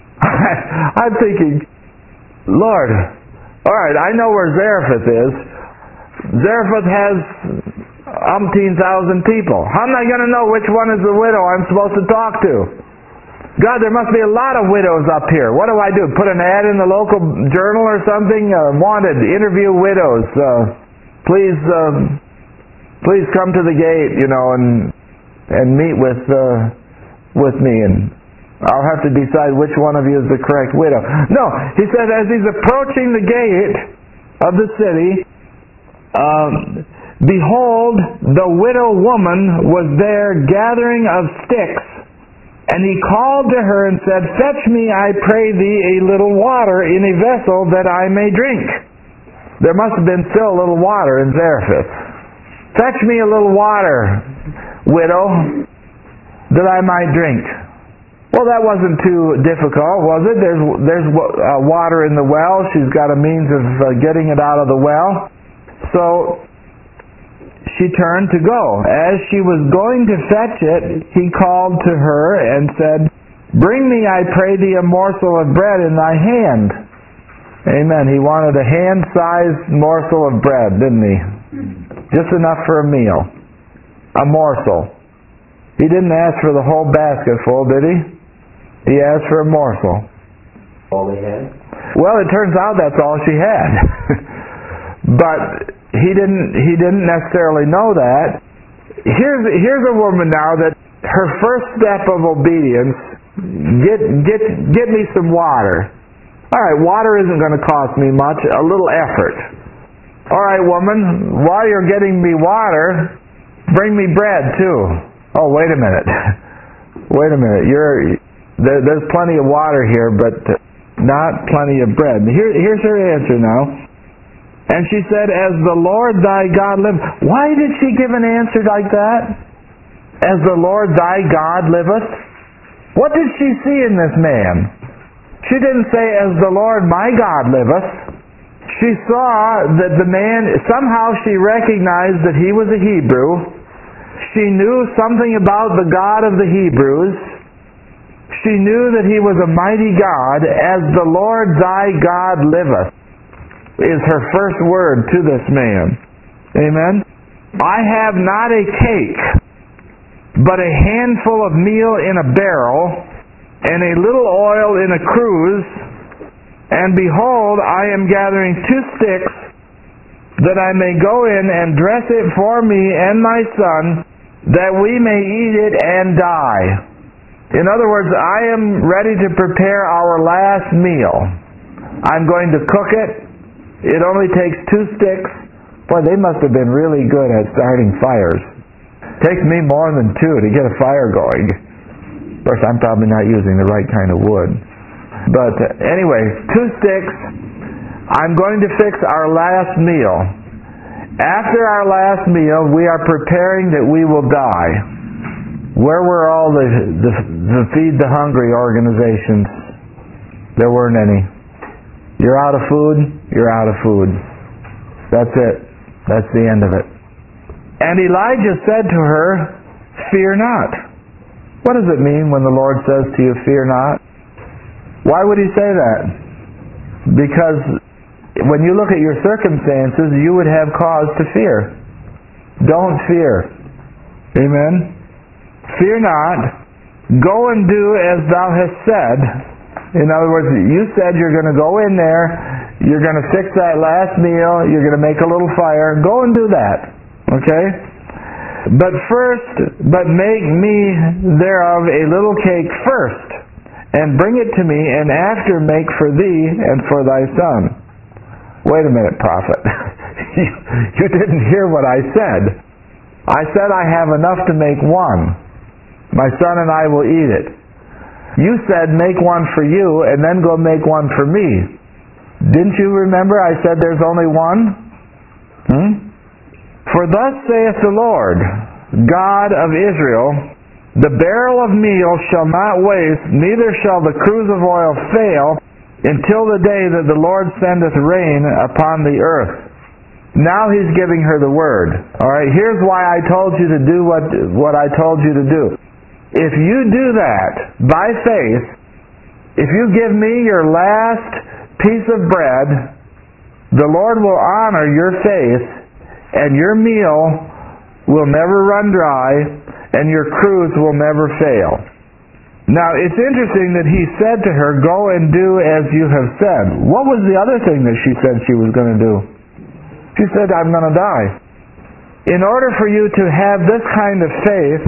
I'm thinking, Lord, all right, I know where Zarephath is. Zarephath has umpteen thousand people. How am I going to know which one is the widow I'm supposed to talk to? God, there must be a lot of widows up here. What do I do? Put an ad in the local journal or something? Uh, wanted, interview widows. Uh, please... Uh, Please come to the gate, you know, and and meet with uh, with me, and I'll have to decide which one of you is the correct widow. No, he said as he's approaching the gate of the city, um, behold, the widow woman was there gathering of sticks, and he called to her and said, Fetch me, I pray thee, a little water in a vessel that I may drink. There must have been still a little water in Zarephath. Fetch me a little water, widow, that I might drink. Well, that wasn't too difficult, was it? There's there's uh, water in the well. She's got a means of uh, getting it out of the well. So she turned to go. As she was going to fetch it, he called to her and said, Bring me, I pray thee, a morsel of bread in thy hand. Amen. He wanted a hand-sized morsel of bread, didn't he? Just enough for a meal. A morsel. He didn't ask for the whole basket full, did he? He asked for a morsel. All he had? Well, it turns out that's all she had. But he didn't he didn't necessarily know that. Here's here's a woman now that her first step of obedience, get get get me some water. All right, water isn't going to cost me much, a little effort. All right, woman, while you're getting me water, bring me bread too. Oh, wait a minute. Wait a minute. You're there, there's plenty of water here, but not plenty of bread. Here, here's her answer now. And she said, As the Lord thy God liveth. Why did she give an answer like that? As the Lord thy God liveth? What did she see in this man? She didn't say, As the Lord my God liveth. She saw that the man, somehow she recognized that he was a Hebrew. She knew something about the God of the Hebrews. She knew that he was a mighty God. As the Lord thy God liveth, is her first word to this man. Amen? I have not a cake, but a handful of meal in a barrel, and a little oil in a cruse. And behold, I am gathering two sticks, that I may go in and dress it for me and my son, that we may eat it and die. In other words, I am ready to prepare our last meal. I'm going to cook it. It only takes two sticks. Boy, they must have been really good at starting fires. Takes me more than two to get a fire going. Of course, I'm probably not using the right kind of wood. But uh, anyway, two sticks. I'm going to fix our last meal. After our last meal, we are preparing that we will die. Where were all the, the, the Feed the Hungry organizations? There weren't any. You're out of food, you're out of food. That's it. That's the end of it. And Elijah said to her, Fear not. What does it mean when the Lord says to you, Fear not? Why would he say that? Because when you look at your circumstances, you would have cause to fear. Don't fear. Amen? Fear not, go and do as thou hast said. In other words, you said you're going to go in there, you're going to fix that last meal, you're going to make a little fire. Go and do that. Okay? But first, but make me thereof a little cake first, and bring it to me, and after make for thee and for thy son. Wait a minute, prophet. you, you didn't hear what I said. I said I have enough to make one. My son and I will eat it. You said make one for you, and then go make one for me. Didn't you remember I said there's only one? Hmm? For thus saith the Lord, God of Israel, the barrel of meal shall not waste, neither shall the cruse of oil fail, until the day that the Lord sendeth rain upon the earth. Now he's giving her the word. Alright, here's why I told you to do what, what I told you to do. If you do that by faith, if you give me your last piece of bread, the Lord will honor your faith, and your meal will never run dry, and your cruse will never fail. Now, it's interesting that he said to her, go and do as you have said. What was the other thing that she said she was going to do? She said, I'm going to die. In order for you to have this kind of faith,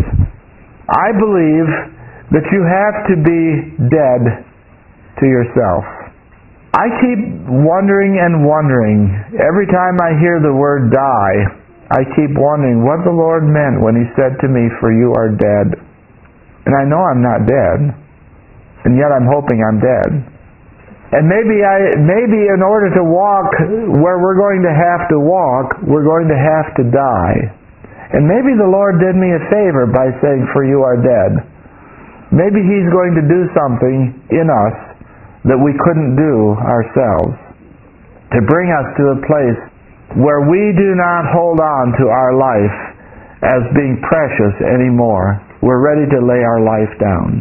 I believe that you have to be dead to yourself. I keep wondering and wondering, every time I hear the word die, I keep wondering what the Lord meant when He said to me, for you are dead. And I know I'm not dead, and yet I'm hoping I'm dead. And maybe I, maybe in order to walk where we're going to have to walk, we're going to have to die. And maybe the Lord did me a favor by saying, for you are dead. Maybe He's going to do something in us that we couldn't do ourselves, to bring us to a place where we do not hold on to our life as being precious anymore. We're ready to lay our life down.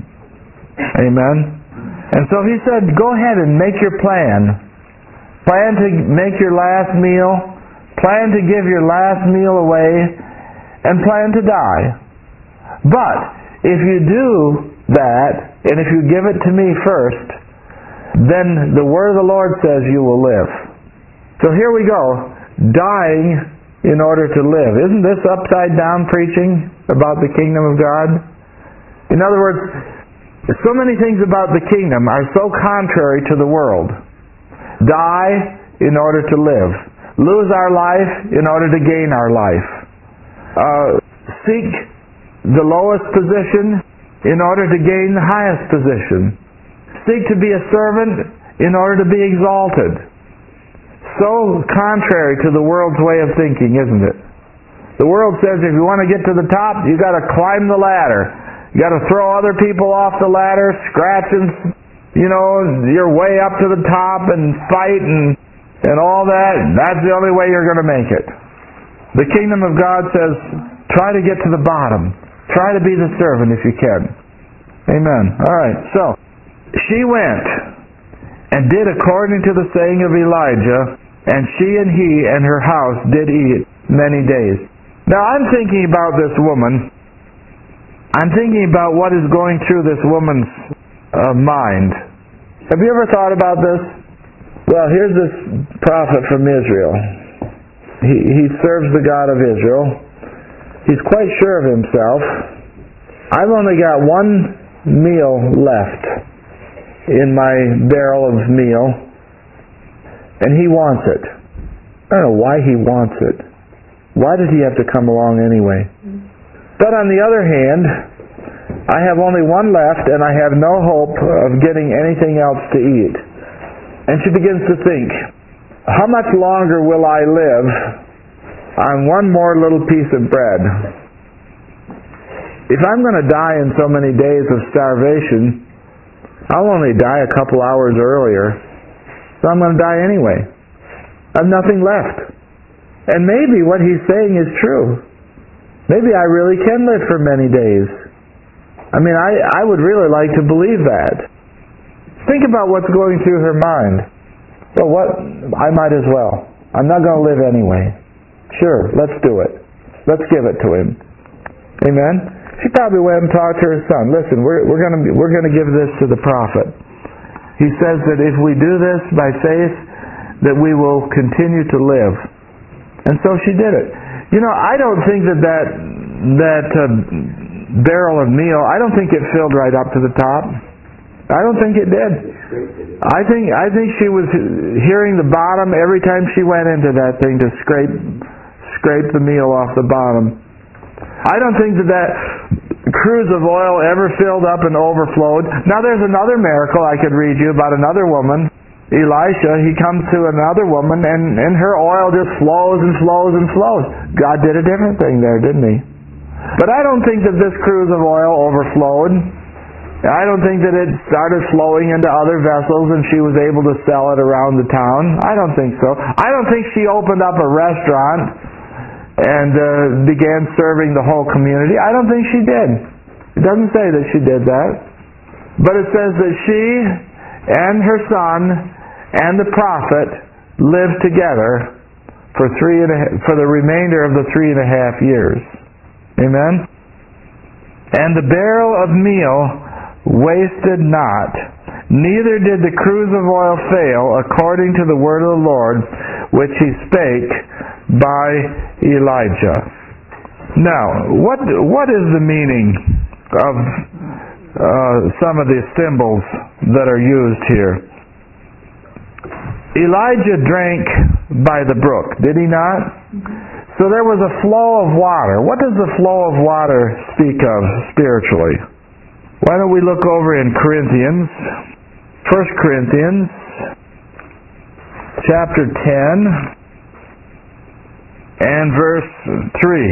Amen? And so He said, go ahead and make your plan. Plan to make your last meal. Plan to give your last meal away. And plan to die. But if you do that, and if you give it to me first, then the word of the Lord says you will live. So here we go. Dying in order to live. Isn't this upside down preaching about the kingdom of God? In other words, so many things about the kingdom are so contrary to the world. Die in order to live. Lose our life in order to gain our life. Uh, seek the lowest position in order to gain the highest position. Seek to be a servant in order to be exalted. So contrary to the world's way of thinking, isn't it? The world says if you want to get to the top, you got to climb the ladder. You got to throw other people off the ladder, scratching, you know, your way up to the top and fight and and all that. And that's the only way you're going to make it. The kingdom of God says, try to get to the bottom. Try to be the servant if you can. Amen. All right. So she went and did according to the saying of Elijah, and she and he and her house did eat many days. Now I'm thinking about this woman. I'm thinking about what is going through this woman's uh, mind. Have you ever thought about this? Well, here's this prophet from Israel. He, he serves the God of Israel. He's quite sure of himself. I've only got one meal left in my barrel of meal, and he wants it. I don't know why he wants it. Why did he have to come along anyway? But on the other hand, I have only one left, and I have no hope of getting anything else to eat. And she begins to think, how much longer will I live on one more little piece of bread? If I'm going to die in so many days of starvation, I'll only die a couple hours earlier, so I'm going to die anyway. I have nothing left. And maybe what he's saying is true. Maybe I really can live for many days. I mean, I, I would really like to believe that. Think about what's going through her mind. Well, what? I might as well. I'm not going to live anyway. Sure, let's do it. Let's give it to him. Amen? She probably went and talked to her son. Listen, we're we're going to we're going to give this to the prophet. He says that if we do this by faith, that we will continue to live. And so she did it. You know, I don't think that that that uh, barrel of meal, I don't think it filled right up to the top. I don't think it did. I think I think she was hearing the bottom every time she went into that thing to scrape scrape the meal off the bottom. I don't think that that cruse of oil ever filled up and overflowed. Now there's another miracle I could read you about another woman, Elisha. He comes to another woman and, and her oil just flows and flows and flows. God did a different thing there, didn't He? But I don't think that this cruse of oil overflowed. I don't think that it started flowing into other vessels and she was able to sell it around the town. I don't think so. I don't think she opened up a restaurant and uh, began serving the whole community. I don't think she did. It doesn't say that she did that. But it says that she and her son and the prophet lived together for three and a, for the remainder of the three and a half years. Amen? And the barrel of meal wasted not, neither did the cruse of oil fail, according to the word of the Lord, which He spake by Elijah. Now, what what is the meaning of uh, some of the symbols that are used here? Elijah drank by the brook, did he not? So there was a flow of water. What does the flow of water speak of spiritually? Why don't we look over in Corinthians, First Corinthians, chapter ten, and verse three.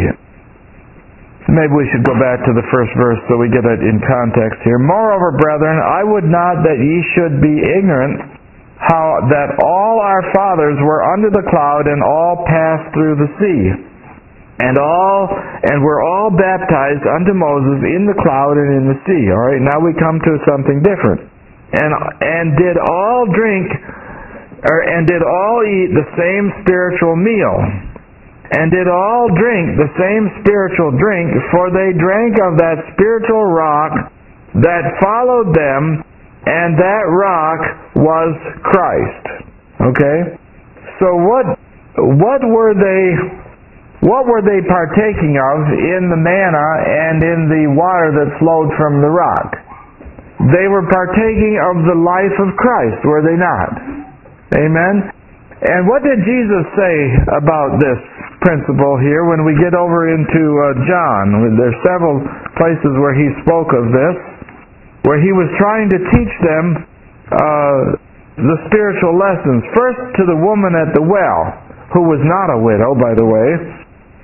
Maybe we should go back to the first verse so we get it in context here. Moreover, brethren, I would not that ye should be ignorant how that all our fathers were under the cloud and all passed through the sea. And all and were all baptized unto Moses in the cloud and in the sea. All right, now we come to something different. And and did all drink, or and did all eat the same spiritual meal, and did all drink the same spiritual drink, for they drank of that spiritual rock that followed them, and that rock was Christ. Okay, so what what were they? What were they partaking of in the manna and in the water that flowed from the rock? They were partaking of the life of Christ, were they not? Amen? And what did Jesus say about this principle here when we get over into uh, John? There's several places where He spoke of this, where He was trying to teach them uh, the spiritual lessons. First to the woman at the well, who was not a widow, by the way.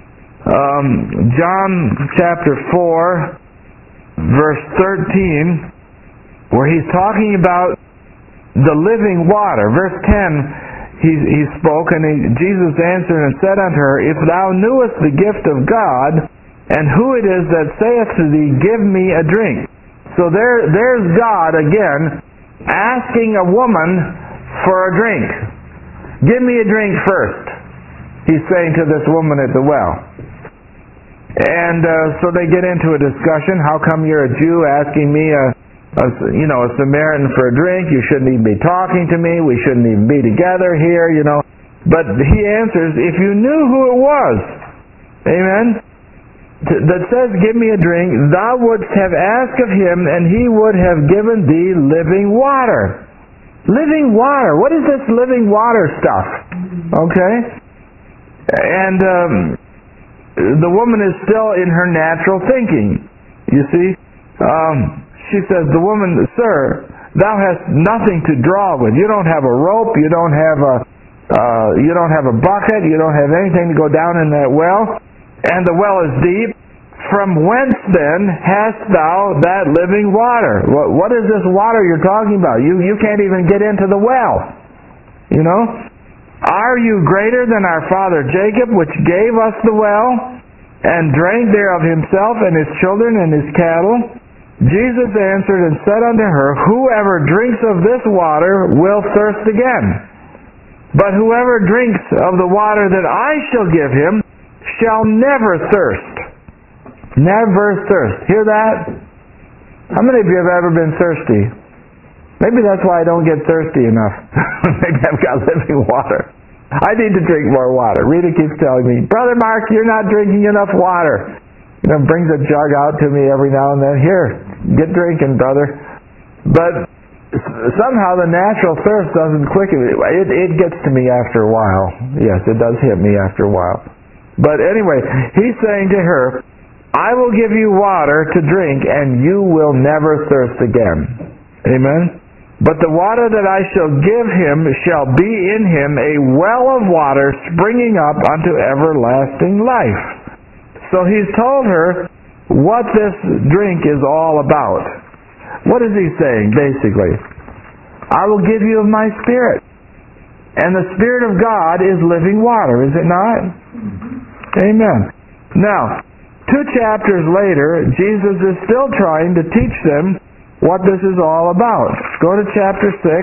Um, John chapter four, verse thirteen, where He's talking about the living water. Verse ten, He, he spoke, and he, Jesus answered and said unto her, If thou knewest the gift of God, and who it is that saith to thee, Give me a drink. So there, there's God again, asking a woman for a drink. Give me a drink first, He's saying to this woman at the well. And uh, so they get into a discussion. How come you're a Jew asking me, a, a, you know, a Samaritan for a drink? You shouldn't even be talking to me. We shouldn't even be together here, you know. But he answers, if you knew who it was, amen, t- that says, give me a drink, thou wouldst have asked of him, and he would have given thee living water. Living water. What is this living water stuff? Okay? And um, the woman is still in her natural thinking. You see? Um, she says, the woman, Sir, thou hast nothing to draw with. You don't have a rope. You don't have a uh, you don't have a bucket. You don't have anything to go down in that well. And the well is deep. From whence then hast thou that living water? What, what is this water you're talking about? You you can't even get into the well. You know? Are you greater than our father Jacob, which gave us the well, and drank thereof himself, and his children, and his cattle? Jesus answered and said unto her, Whoever drinks of this water will thirst again. But whoever drinks of the water that I shall give him shall never thirst. Never thirst. Hear that? How many of you have ever been thirsty? Maybe that's why I don't get thirsty enough. Maybe I've got living water. I need to drink more water. Rita keeps telling me, Brother Mark, you're not drinking enough water. You know, brings a jug out to me every now and then. Here, get drinking, brother. But somehow the natural thirst doesn't quicken. It, it gets to me after a while. Yes, it does hit me after a while. But anyway, he's saying to her, I will give you water to drink, and you will never thirst again. Amen? But the water that I shall give him shall be in him a well of water springing up unto everlasting life. So he's told her what this drink is all about. What is he saying, basically? I will give you of my Spirit. And the Spirit of God is living water, is it not? Amen. Now, two chapters later, Jesus is still trying to teach them what this is all about. Go to chapter six,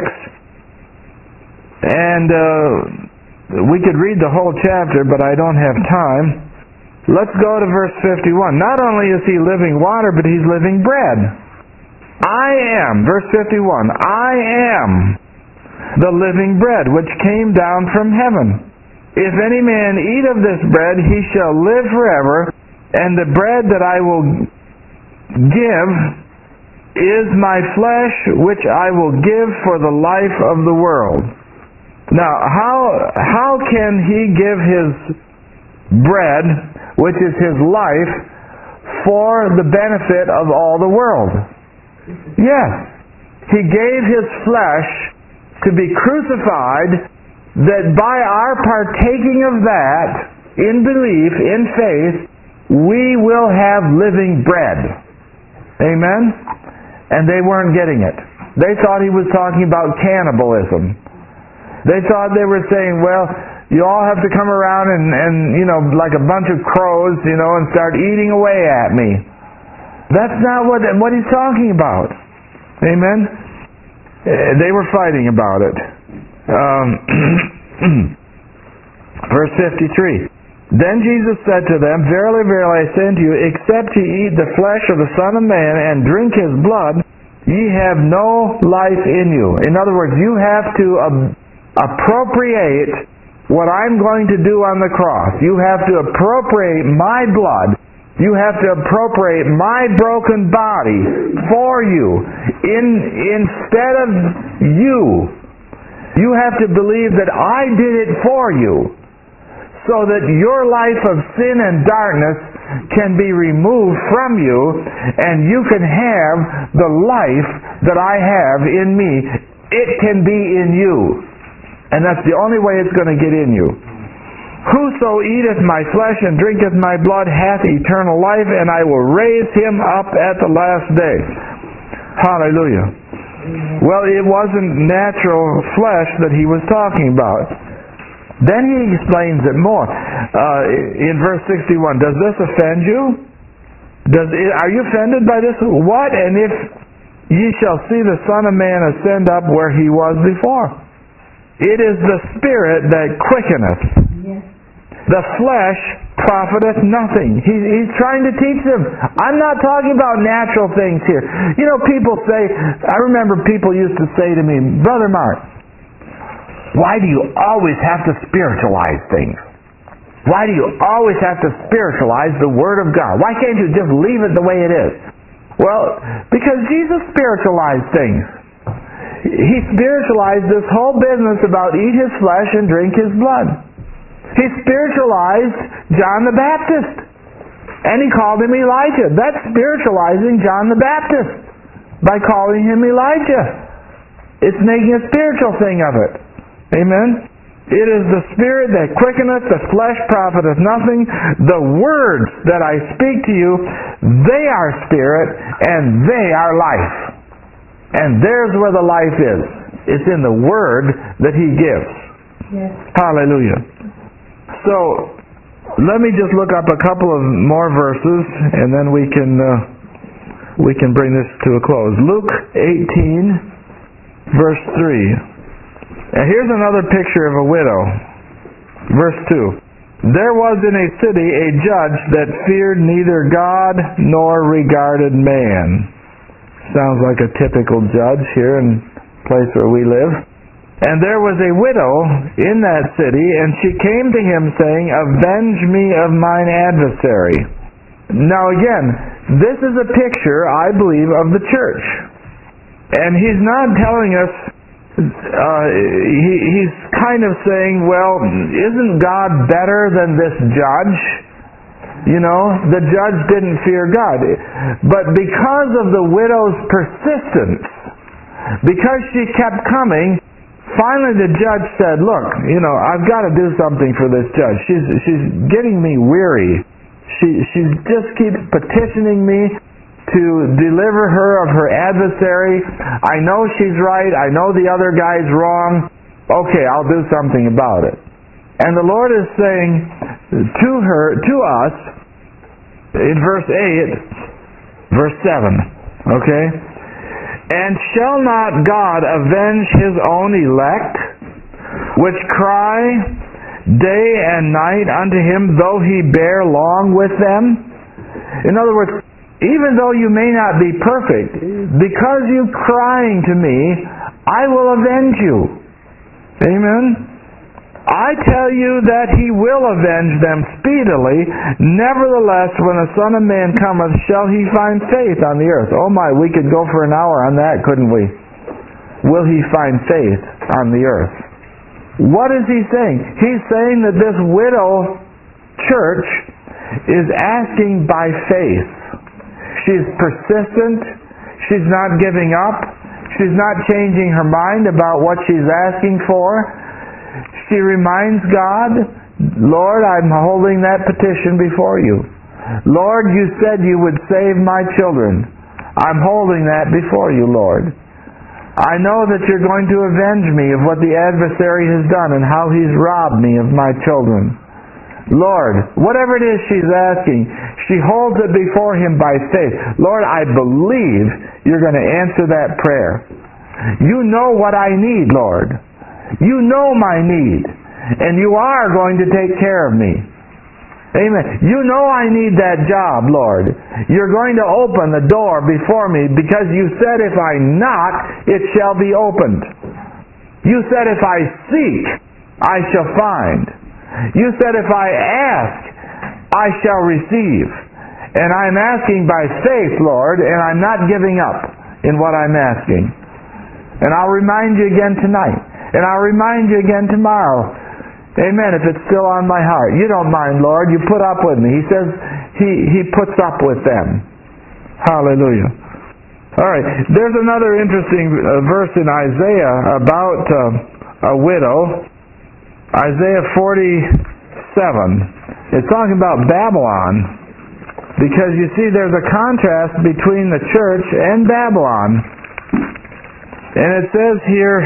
and uh, we could read the whole chapter, but I don't have time. Let's go to verse fifty-one. Not only is he living water, but he's living bread. I am, verse fifty-one, I am the living bread which came down from heaven. If any man eat of this bread, he shall live forever, and the bread that I will give is my flesh, which I will give for the life of the world. Now, how how can he give his bread, which is his life, for the benefit of all the world? Yes. He gave his flesh to be crucified, that by our partaking of that, in belief, in faith, we will have living bread. Amen? And they weren't getting it. They thought he was talking about cannibalism. They thought they were saying, well, you all have to come around and, and, you know, like a bunch of crows, you know, and start eating away at me. That's not what, what he's talking about. Amen? They were fighting about it. Um, verse fifty-three. Then Jesus said to them, Verily, verily, I say unto you, except ye eat the flesh of the Son of Man and drink his blood, ye have no life in you. In other words, you have to um, appropriate what I'm going to do on the cross. You have to appropriate my blood. You have to appropriate my broken body for you. In, instead of you, you have to believe that I did it for you, so that your life of sin and darkness can be removed from you, and you can have the life that I have in me. It can be in you. And that's the only way it's going to get in you. Whoso eateth my flesh and drinketh my blood hath eternal life, and I will raise him up at the last day. Hallelujah. Well, it wasn't natural flesh that he was talking about. Then he explains it more. Uh, in verse sixty-one, does this offend you? Does it, are you offended by this? What? And if ye shall see the Son of Man ascend up where he was before. It is the Spirit that quickeneth. Yes. The flesh profiteth nothing. He, he's trying to teach them. I'm not talking about natural things here. You know, people say, I remember people used to say to me, Brother Mark, why do you always have to spiritualize things? Why do you always have to spiritualize the Word of God? Why can't you just leave it the way it is? Well, because Jesus spiritualized things. He spiritualized this whole business about eat his flesh and drink his blood. He spiritualized John the Baptist. And he called him Elijah. That's spiritualizing John the Baptist by calling him Elijah. It's making a spiritual thing of it. Amen? It is the Spirit that quickeneth, the flesh profiteth nothing. The words that I speak to you, they are spirit and they are life. And there's where the life is. It's in the Word that He gives. Yes. Hallelujah. So, let me just look up a couple of more verses, and then we can uh, we can bring this to a close. Luke eighteen, verse three. And here's another picture of a widow. Verse two. There was in a city a judge that feared neither God nor regarded man. Sounds like a typical judge here in the place where we live. And there was a widow in that city, and she came to him saying, "Avenge me of mine adversary." Now again, this is a picture, I believe, of the church. And he's not telling us, uh, he, he's kind of saying, well, isn't God better than this judge? You know, the judge didn't fear God. But because of the widow's persistence, because she kept coming, finally the judge said, look, you know, I've got to do something for this judge. She's she's getting me weary. She she just keeps petitioning me to deliver her of her adversary. I know she's right. I know the other guy's wrong. Okay, I'll do something about it. And the Lord is saying to her, to us, in verse eight, verse seven, okay? And shall not God avenge his own elect, which cry day and night unto him, though he bear long with them? In other words, even though you may not be perfect, because you crying to me, I will avenge you. Amen? I tell you that he will avenge them speedily. Nevertheless, when the Son of Man cometh, shall he find faith on the earth? Oh my, we could go for an hour on that, couldn't we? Will he find faith on the earth? What is he saying? He's saying that this widow church is asking by faith. She's persistent. She's not giving up. She's not changing her mind about what she's asking for. She reminds God, Lord, I'm holding that petition before you. Lord, you said you would save my children. I'm holding that before you, Lord. I know that you're going to avenge me of what the adversary has done and how he's robbed me of my children. Lord, whatever it is she's asking, she holds it before him by faith. Lord, I believe you're going to answer that prayer. You know what I need, Lord. You know my need, and you are going to take care of me. Amen. You know I need that job, Lord. You're going to open the door before me because you said if I knock, it shall be opened. You said if I seek, I shall find. You said if I ask, I shall receive. And I'm asking by faith, Lord, and I'm not giving up in what I'm asking. And I'll remind you again tonight. And I'll remind you again tomorrow. Amen. If it's still on my heart. You don't mind, Lord. You put up with me. He says he, he puts up with them. Hallelujah. All right. There's another interesting uh, verse in Isaiah about uh, a widow. Isaiah forty-seven. It's talking about Babylon. Because you see there's a contrast between the church and Babylon. And it says here...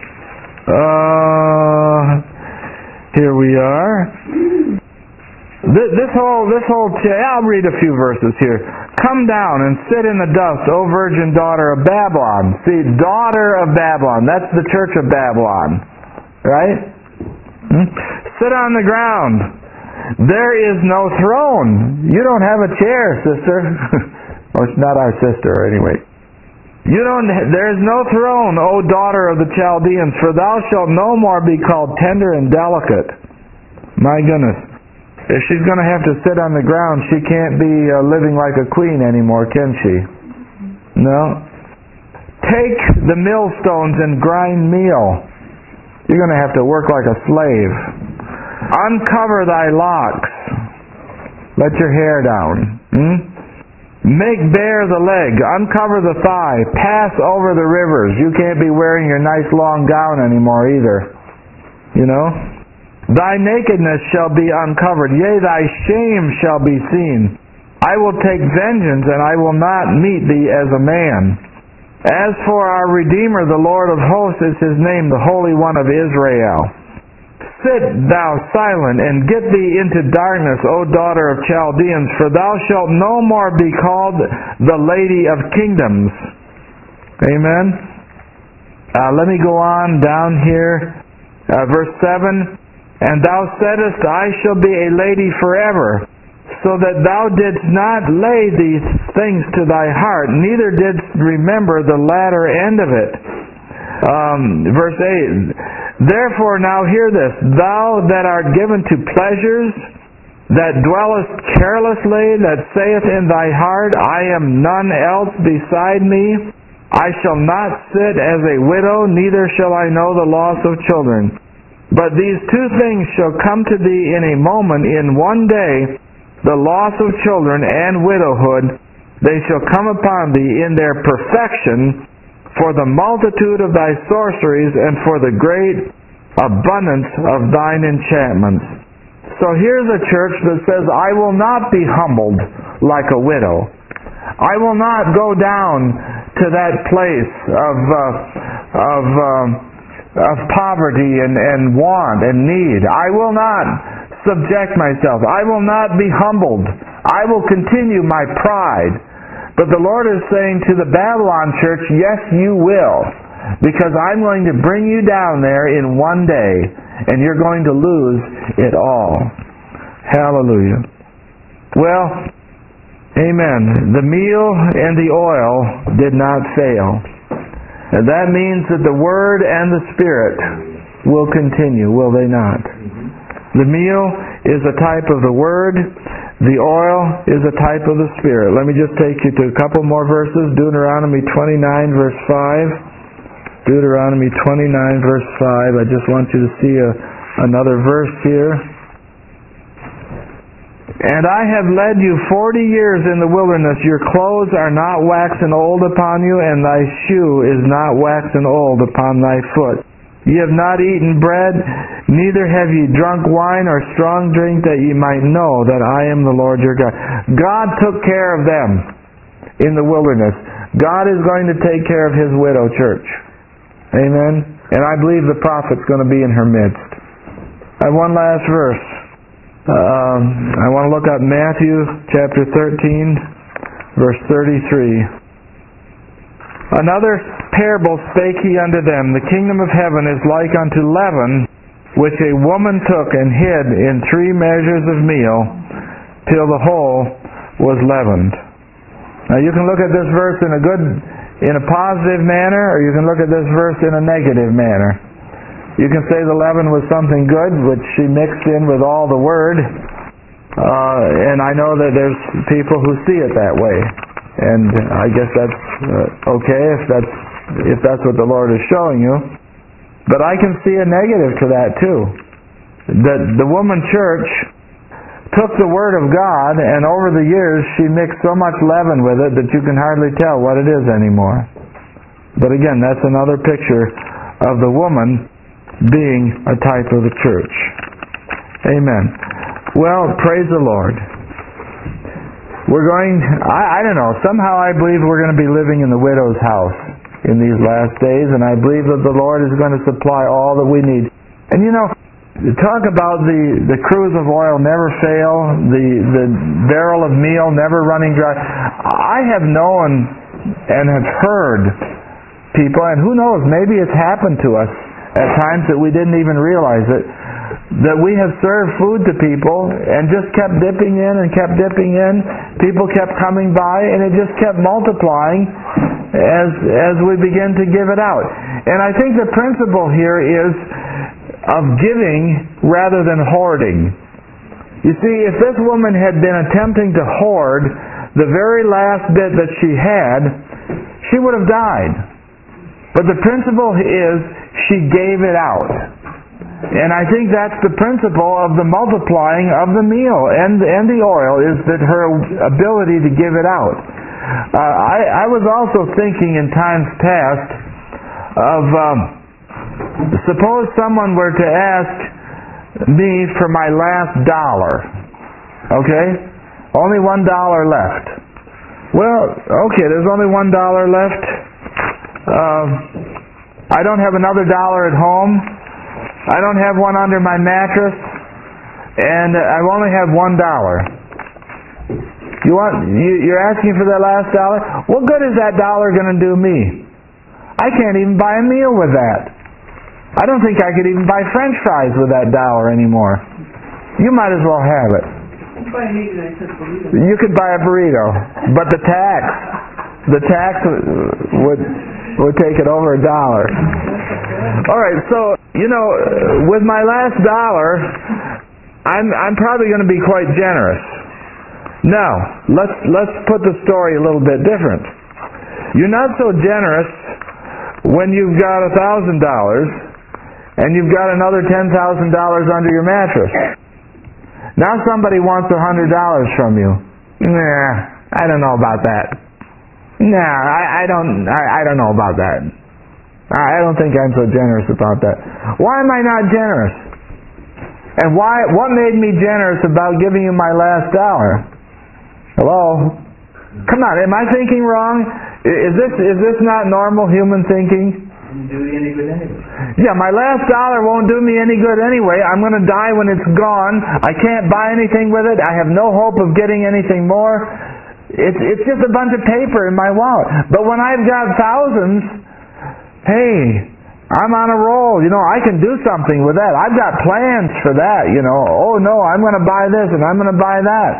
Uh, here we are. This, this whole, this whole, I'll read a few verses here. Come down and sit in the dust, O virgin daughter of Babylon. See, daughter of Babylon. That's the church of Babylon. Right? Hmm? Sit on the ground. There is no throne. You don't have a chair, sister. Well, it's not our sister, anyway. You don't. There is no throne, O daughter of the Chaldeans, for thou shalt no more be called tender and delicate. My goodness. If she's going to have to sit on the ground, she can't be uh, living like a queen anymore, can she? No. Take the millstones and grind meal. You're going to have to work like a slave. Uncover thy locks. Let your hair down. Hmm? Make bare the leg, uncover the thigh, pass over the rivers. You can't be wearing your nice long gown anymore either. You know? Thy nakedness shall be uncovered, yea, thy shame shall be seen. I will take vengeance, and I will not meet thee as a man. As for our Redeemer, the Lord of hosts is his name, the Holy One of Israel. Sit thou silent, and get thee into darkness, O daughter of Chaldeans, for thou shalt no more be called the Lady of Kingdoms. Amen. Uh, let me go on down here. Uh, verse seven. And thou saidst, I shall be a lady forever, so that thou didst not lay these things to thy heart, neither didst remember the latter end of it. Um, verse eight, therefore now hear this, thou that art given to pleasures, that dwellest carelessly, that saith in thy heart, I am none else beside me, I shall not sit as a widow, neither shall I know the loss of children. But these two things shall come to thee in a moment, in one day, the loss of children and widowhood, they shall come upon thee in their perfection, for the multitude of thy sorceries and for the great abundance of thine enchantments. So here's a church that says, I will not be humbled like a widow. I will not go down to that place of uh, of um, of poverty and, and want and need. I will not subject myself. I will not be humbled. I will continue my pride. But the Lord is saying to the Babylon church, yes, you will, because I'm going to bring you down there in one day, and you're going to lose it all. Hallelujah. Well, amen. The meal and the oil did not fail. And that means that the Word and the Spirit will continue, will they not? The meal is a type of the Word. The oil is a type of the Spirit. Let me just take you to a couple more verses. Deuteronomy twenty-nine, verse five. Deuteronomy twenty-nine, verse five. I just want you to see a, another verse here. And I have led you forty years in the wilderness. Your clothes are not waxen old upon you, and thy shoe is not waxen old upon thy foot. Ye have not eaten bread, neither have ye drunk wine or strong drink, that ye might know that I am the Lord your God. God took care of them in the wilderness. God is going to take care of His widow church. Amen? And I believe the prophet's going to be in her midst. I have one last verse. Um, I want to look up Matthew chapter thirteen, verse thirty-three. Another parable spake he unto them, the kingdom of heaven is like unto leaven, which a woman took and hid in three measures of meal, till the whole was leavened. Now you can look at this verse in a good, in a positive manner, or you can look at this verse in a negative manner. You can say the leaven was something good, which she mixed in with all the Word, uh, and I know that there's people who see it that way. And I guess that's uh, okay if that's if that's what the Lord is showing you. But I can see a negative to that too. That the woman church took the Word of God, and over the years she mixed so much leaven with it that you can hardly tell what it is anymore. But again, that's another picture of the woman being a type of the church. Amen. Well, praise the Lord. We're going, I, I don't know, somehow I believe we're going to be living in the widow's house in these last days, and I believe that the Lord is going to supply all that we need. And you know, talk about the, the cruse of oil never fail, the, the barrel of meal never running dry. I have known and have heard people, and who knows, maybe it's happened to us at times that we didn't even realize it, that we have served food to people and just kept dipping in and kept dipping in. People kept coming by, and it just kept multiplying as as we begin to give it out. And I think the principle here is of giving rather than hoarding. You see, if this woman had been attempting to hoard the very last bit that she had, she would have died. But the principle is she gave it out. And I think that's the principle of the multiplying of the meal and, and the oil, is that her ability to give it out. Uh, I, I was also thinking in times past of, um, suppose someone were to ask me for my last dollar. Okay? Only one dollar left. Well, okay, there's only one dollar left. Uh, I don't have another dollar at home. I don't have one under my mattress, and I only have one dollar. You want? You, you're asking for that last dollar? What good is that dollar going to do me? I can't even buy a meal with that. I don't think I could even buy French fries with that dollar anymore. You might as well have it. You could buy a burrito, but the tax, the tax would would take it over a dollar. All right, so you know, with my last dollar, I'm I'm probably going to be quite generous. Now, let's let's put the story a little bit different. You're not so generous when you've got a thousand dollars and you've got another ten thousand dollars under your mattress. Now somebody wants a hundred dollars from you. Nah, I don't know about that. Nah, I, I don't. I, I don't know about that. I don't think I'm so generous about that. Why am I not generous? And why? What made me generous about giving you my last dollar? Hello? Come on, am I thinking wrong? Is this is this not normal human thinking? Didn't do you any good anyway. Yeah, my last dollar won't do me any good anyway. I'm going to die when it's gone. I can't buy anything with it. I have no hope of getting anything more. It's it's just a bunch of paper in my wallet. But when I've got thousands, hey, I'm on a roll. You know, I can do something with that. I've got plans for that. You know, oh no, I'm going to buy this and I'm going to buy that.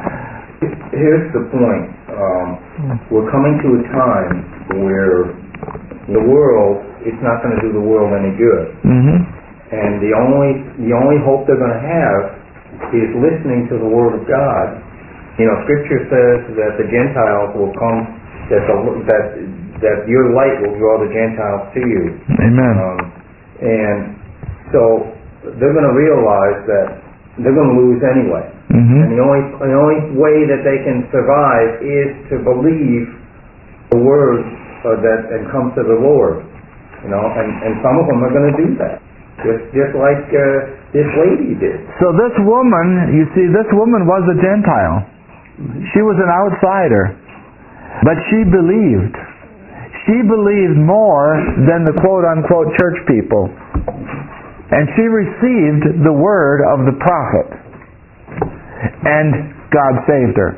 Here's the point. Um, we're coming to a time where the world, it's not going to do the world any good. Mm-hmm. And the only the only hope they're going to have is listening to the Word of God. You know, Scripture says that the Gentiles will come, that the, that that your light will draw the Gentiles to you. Amen. Um, and so they're going to realize that they're going to lose anyway. Mm-hmm. And the only the only way that they can survive is to believe the Word uh, that and come to the Lord. You know, and, and some of them are going to do that, just just like uh, this lady did. So this woman, you see, this woman was a Gentile. She was an outsider, but she believed. She believed more than the quote-unquote church people, and she received the word of the prophet, and God saved her.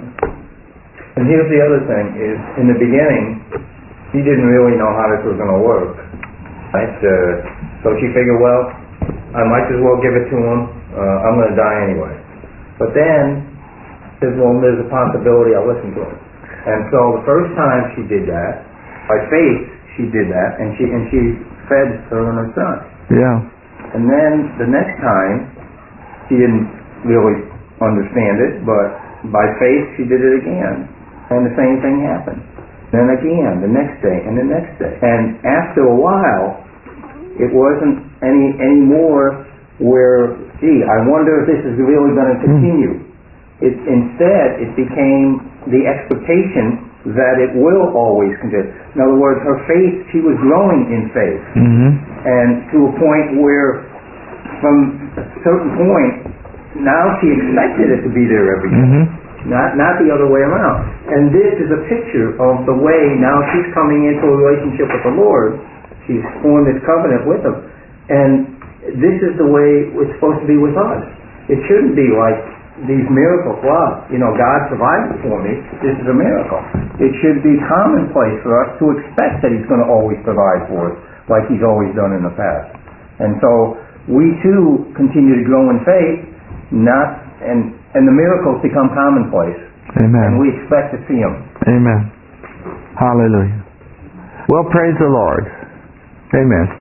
And here's the other thing: is in the beginning, she didn't really know how this was going to work. Right? Uh, so she figured, well, I might as well give it to him. Uh, I'm going to die anyway. But then, says, well, there's a possibility I'll listen to him. And so the first time she did that, by faith, she did that, and she and she fed her and her son. Yeah. And then the next time, she didn't really understand it, but by faith, she did it again, and the same thing happened. Then again, the next day, and the next day. And after a while, it wasn't any any more where, gee, I wonder if this is really going to continue. Mm. It, instead, it became the expectation that it will always continue. In other words, her faith, she was growing in faith. Mm-hmm. And to a point where, from a certain point, now she expected it to be there every day. Mm-hmm. Not not the other way around. And this is a picture of the way now she's coming into a relationship with the Lord. She's formed this covenant with Him. And this is the way it's supposed to be with us. It shouldn't be like these miracles. Wow, you know, God provided for me. This is a miracle. It should be commonplace for us to expect that He's going to always provide for us, like He's always done in the past. And so we too continue to grow in faith, not and and the miracles become commonplace. Amen. And we expect to see them. Amen. Hallelujah. Well, praise the Lord. Amen.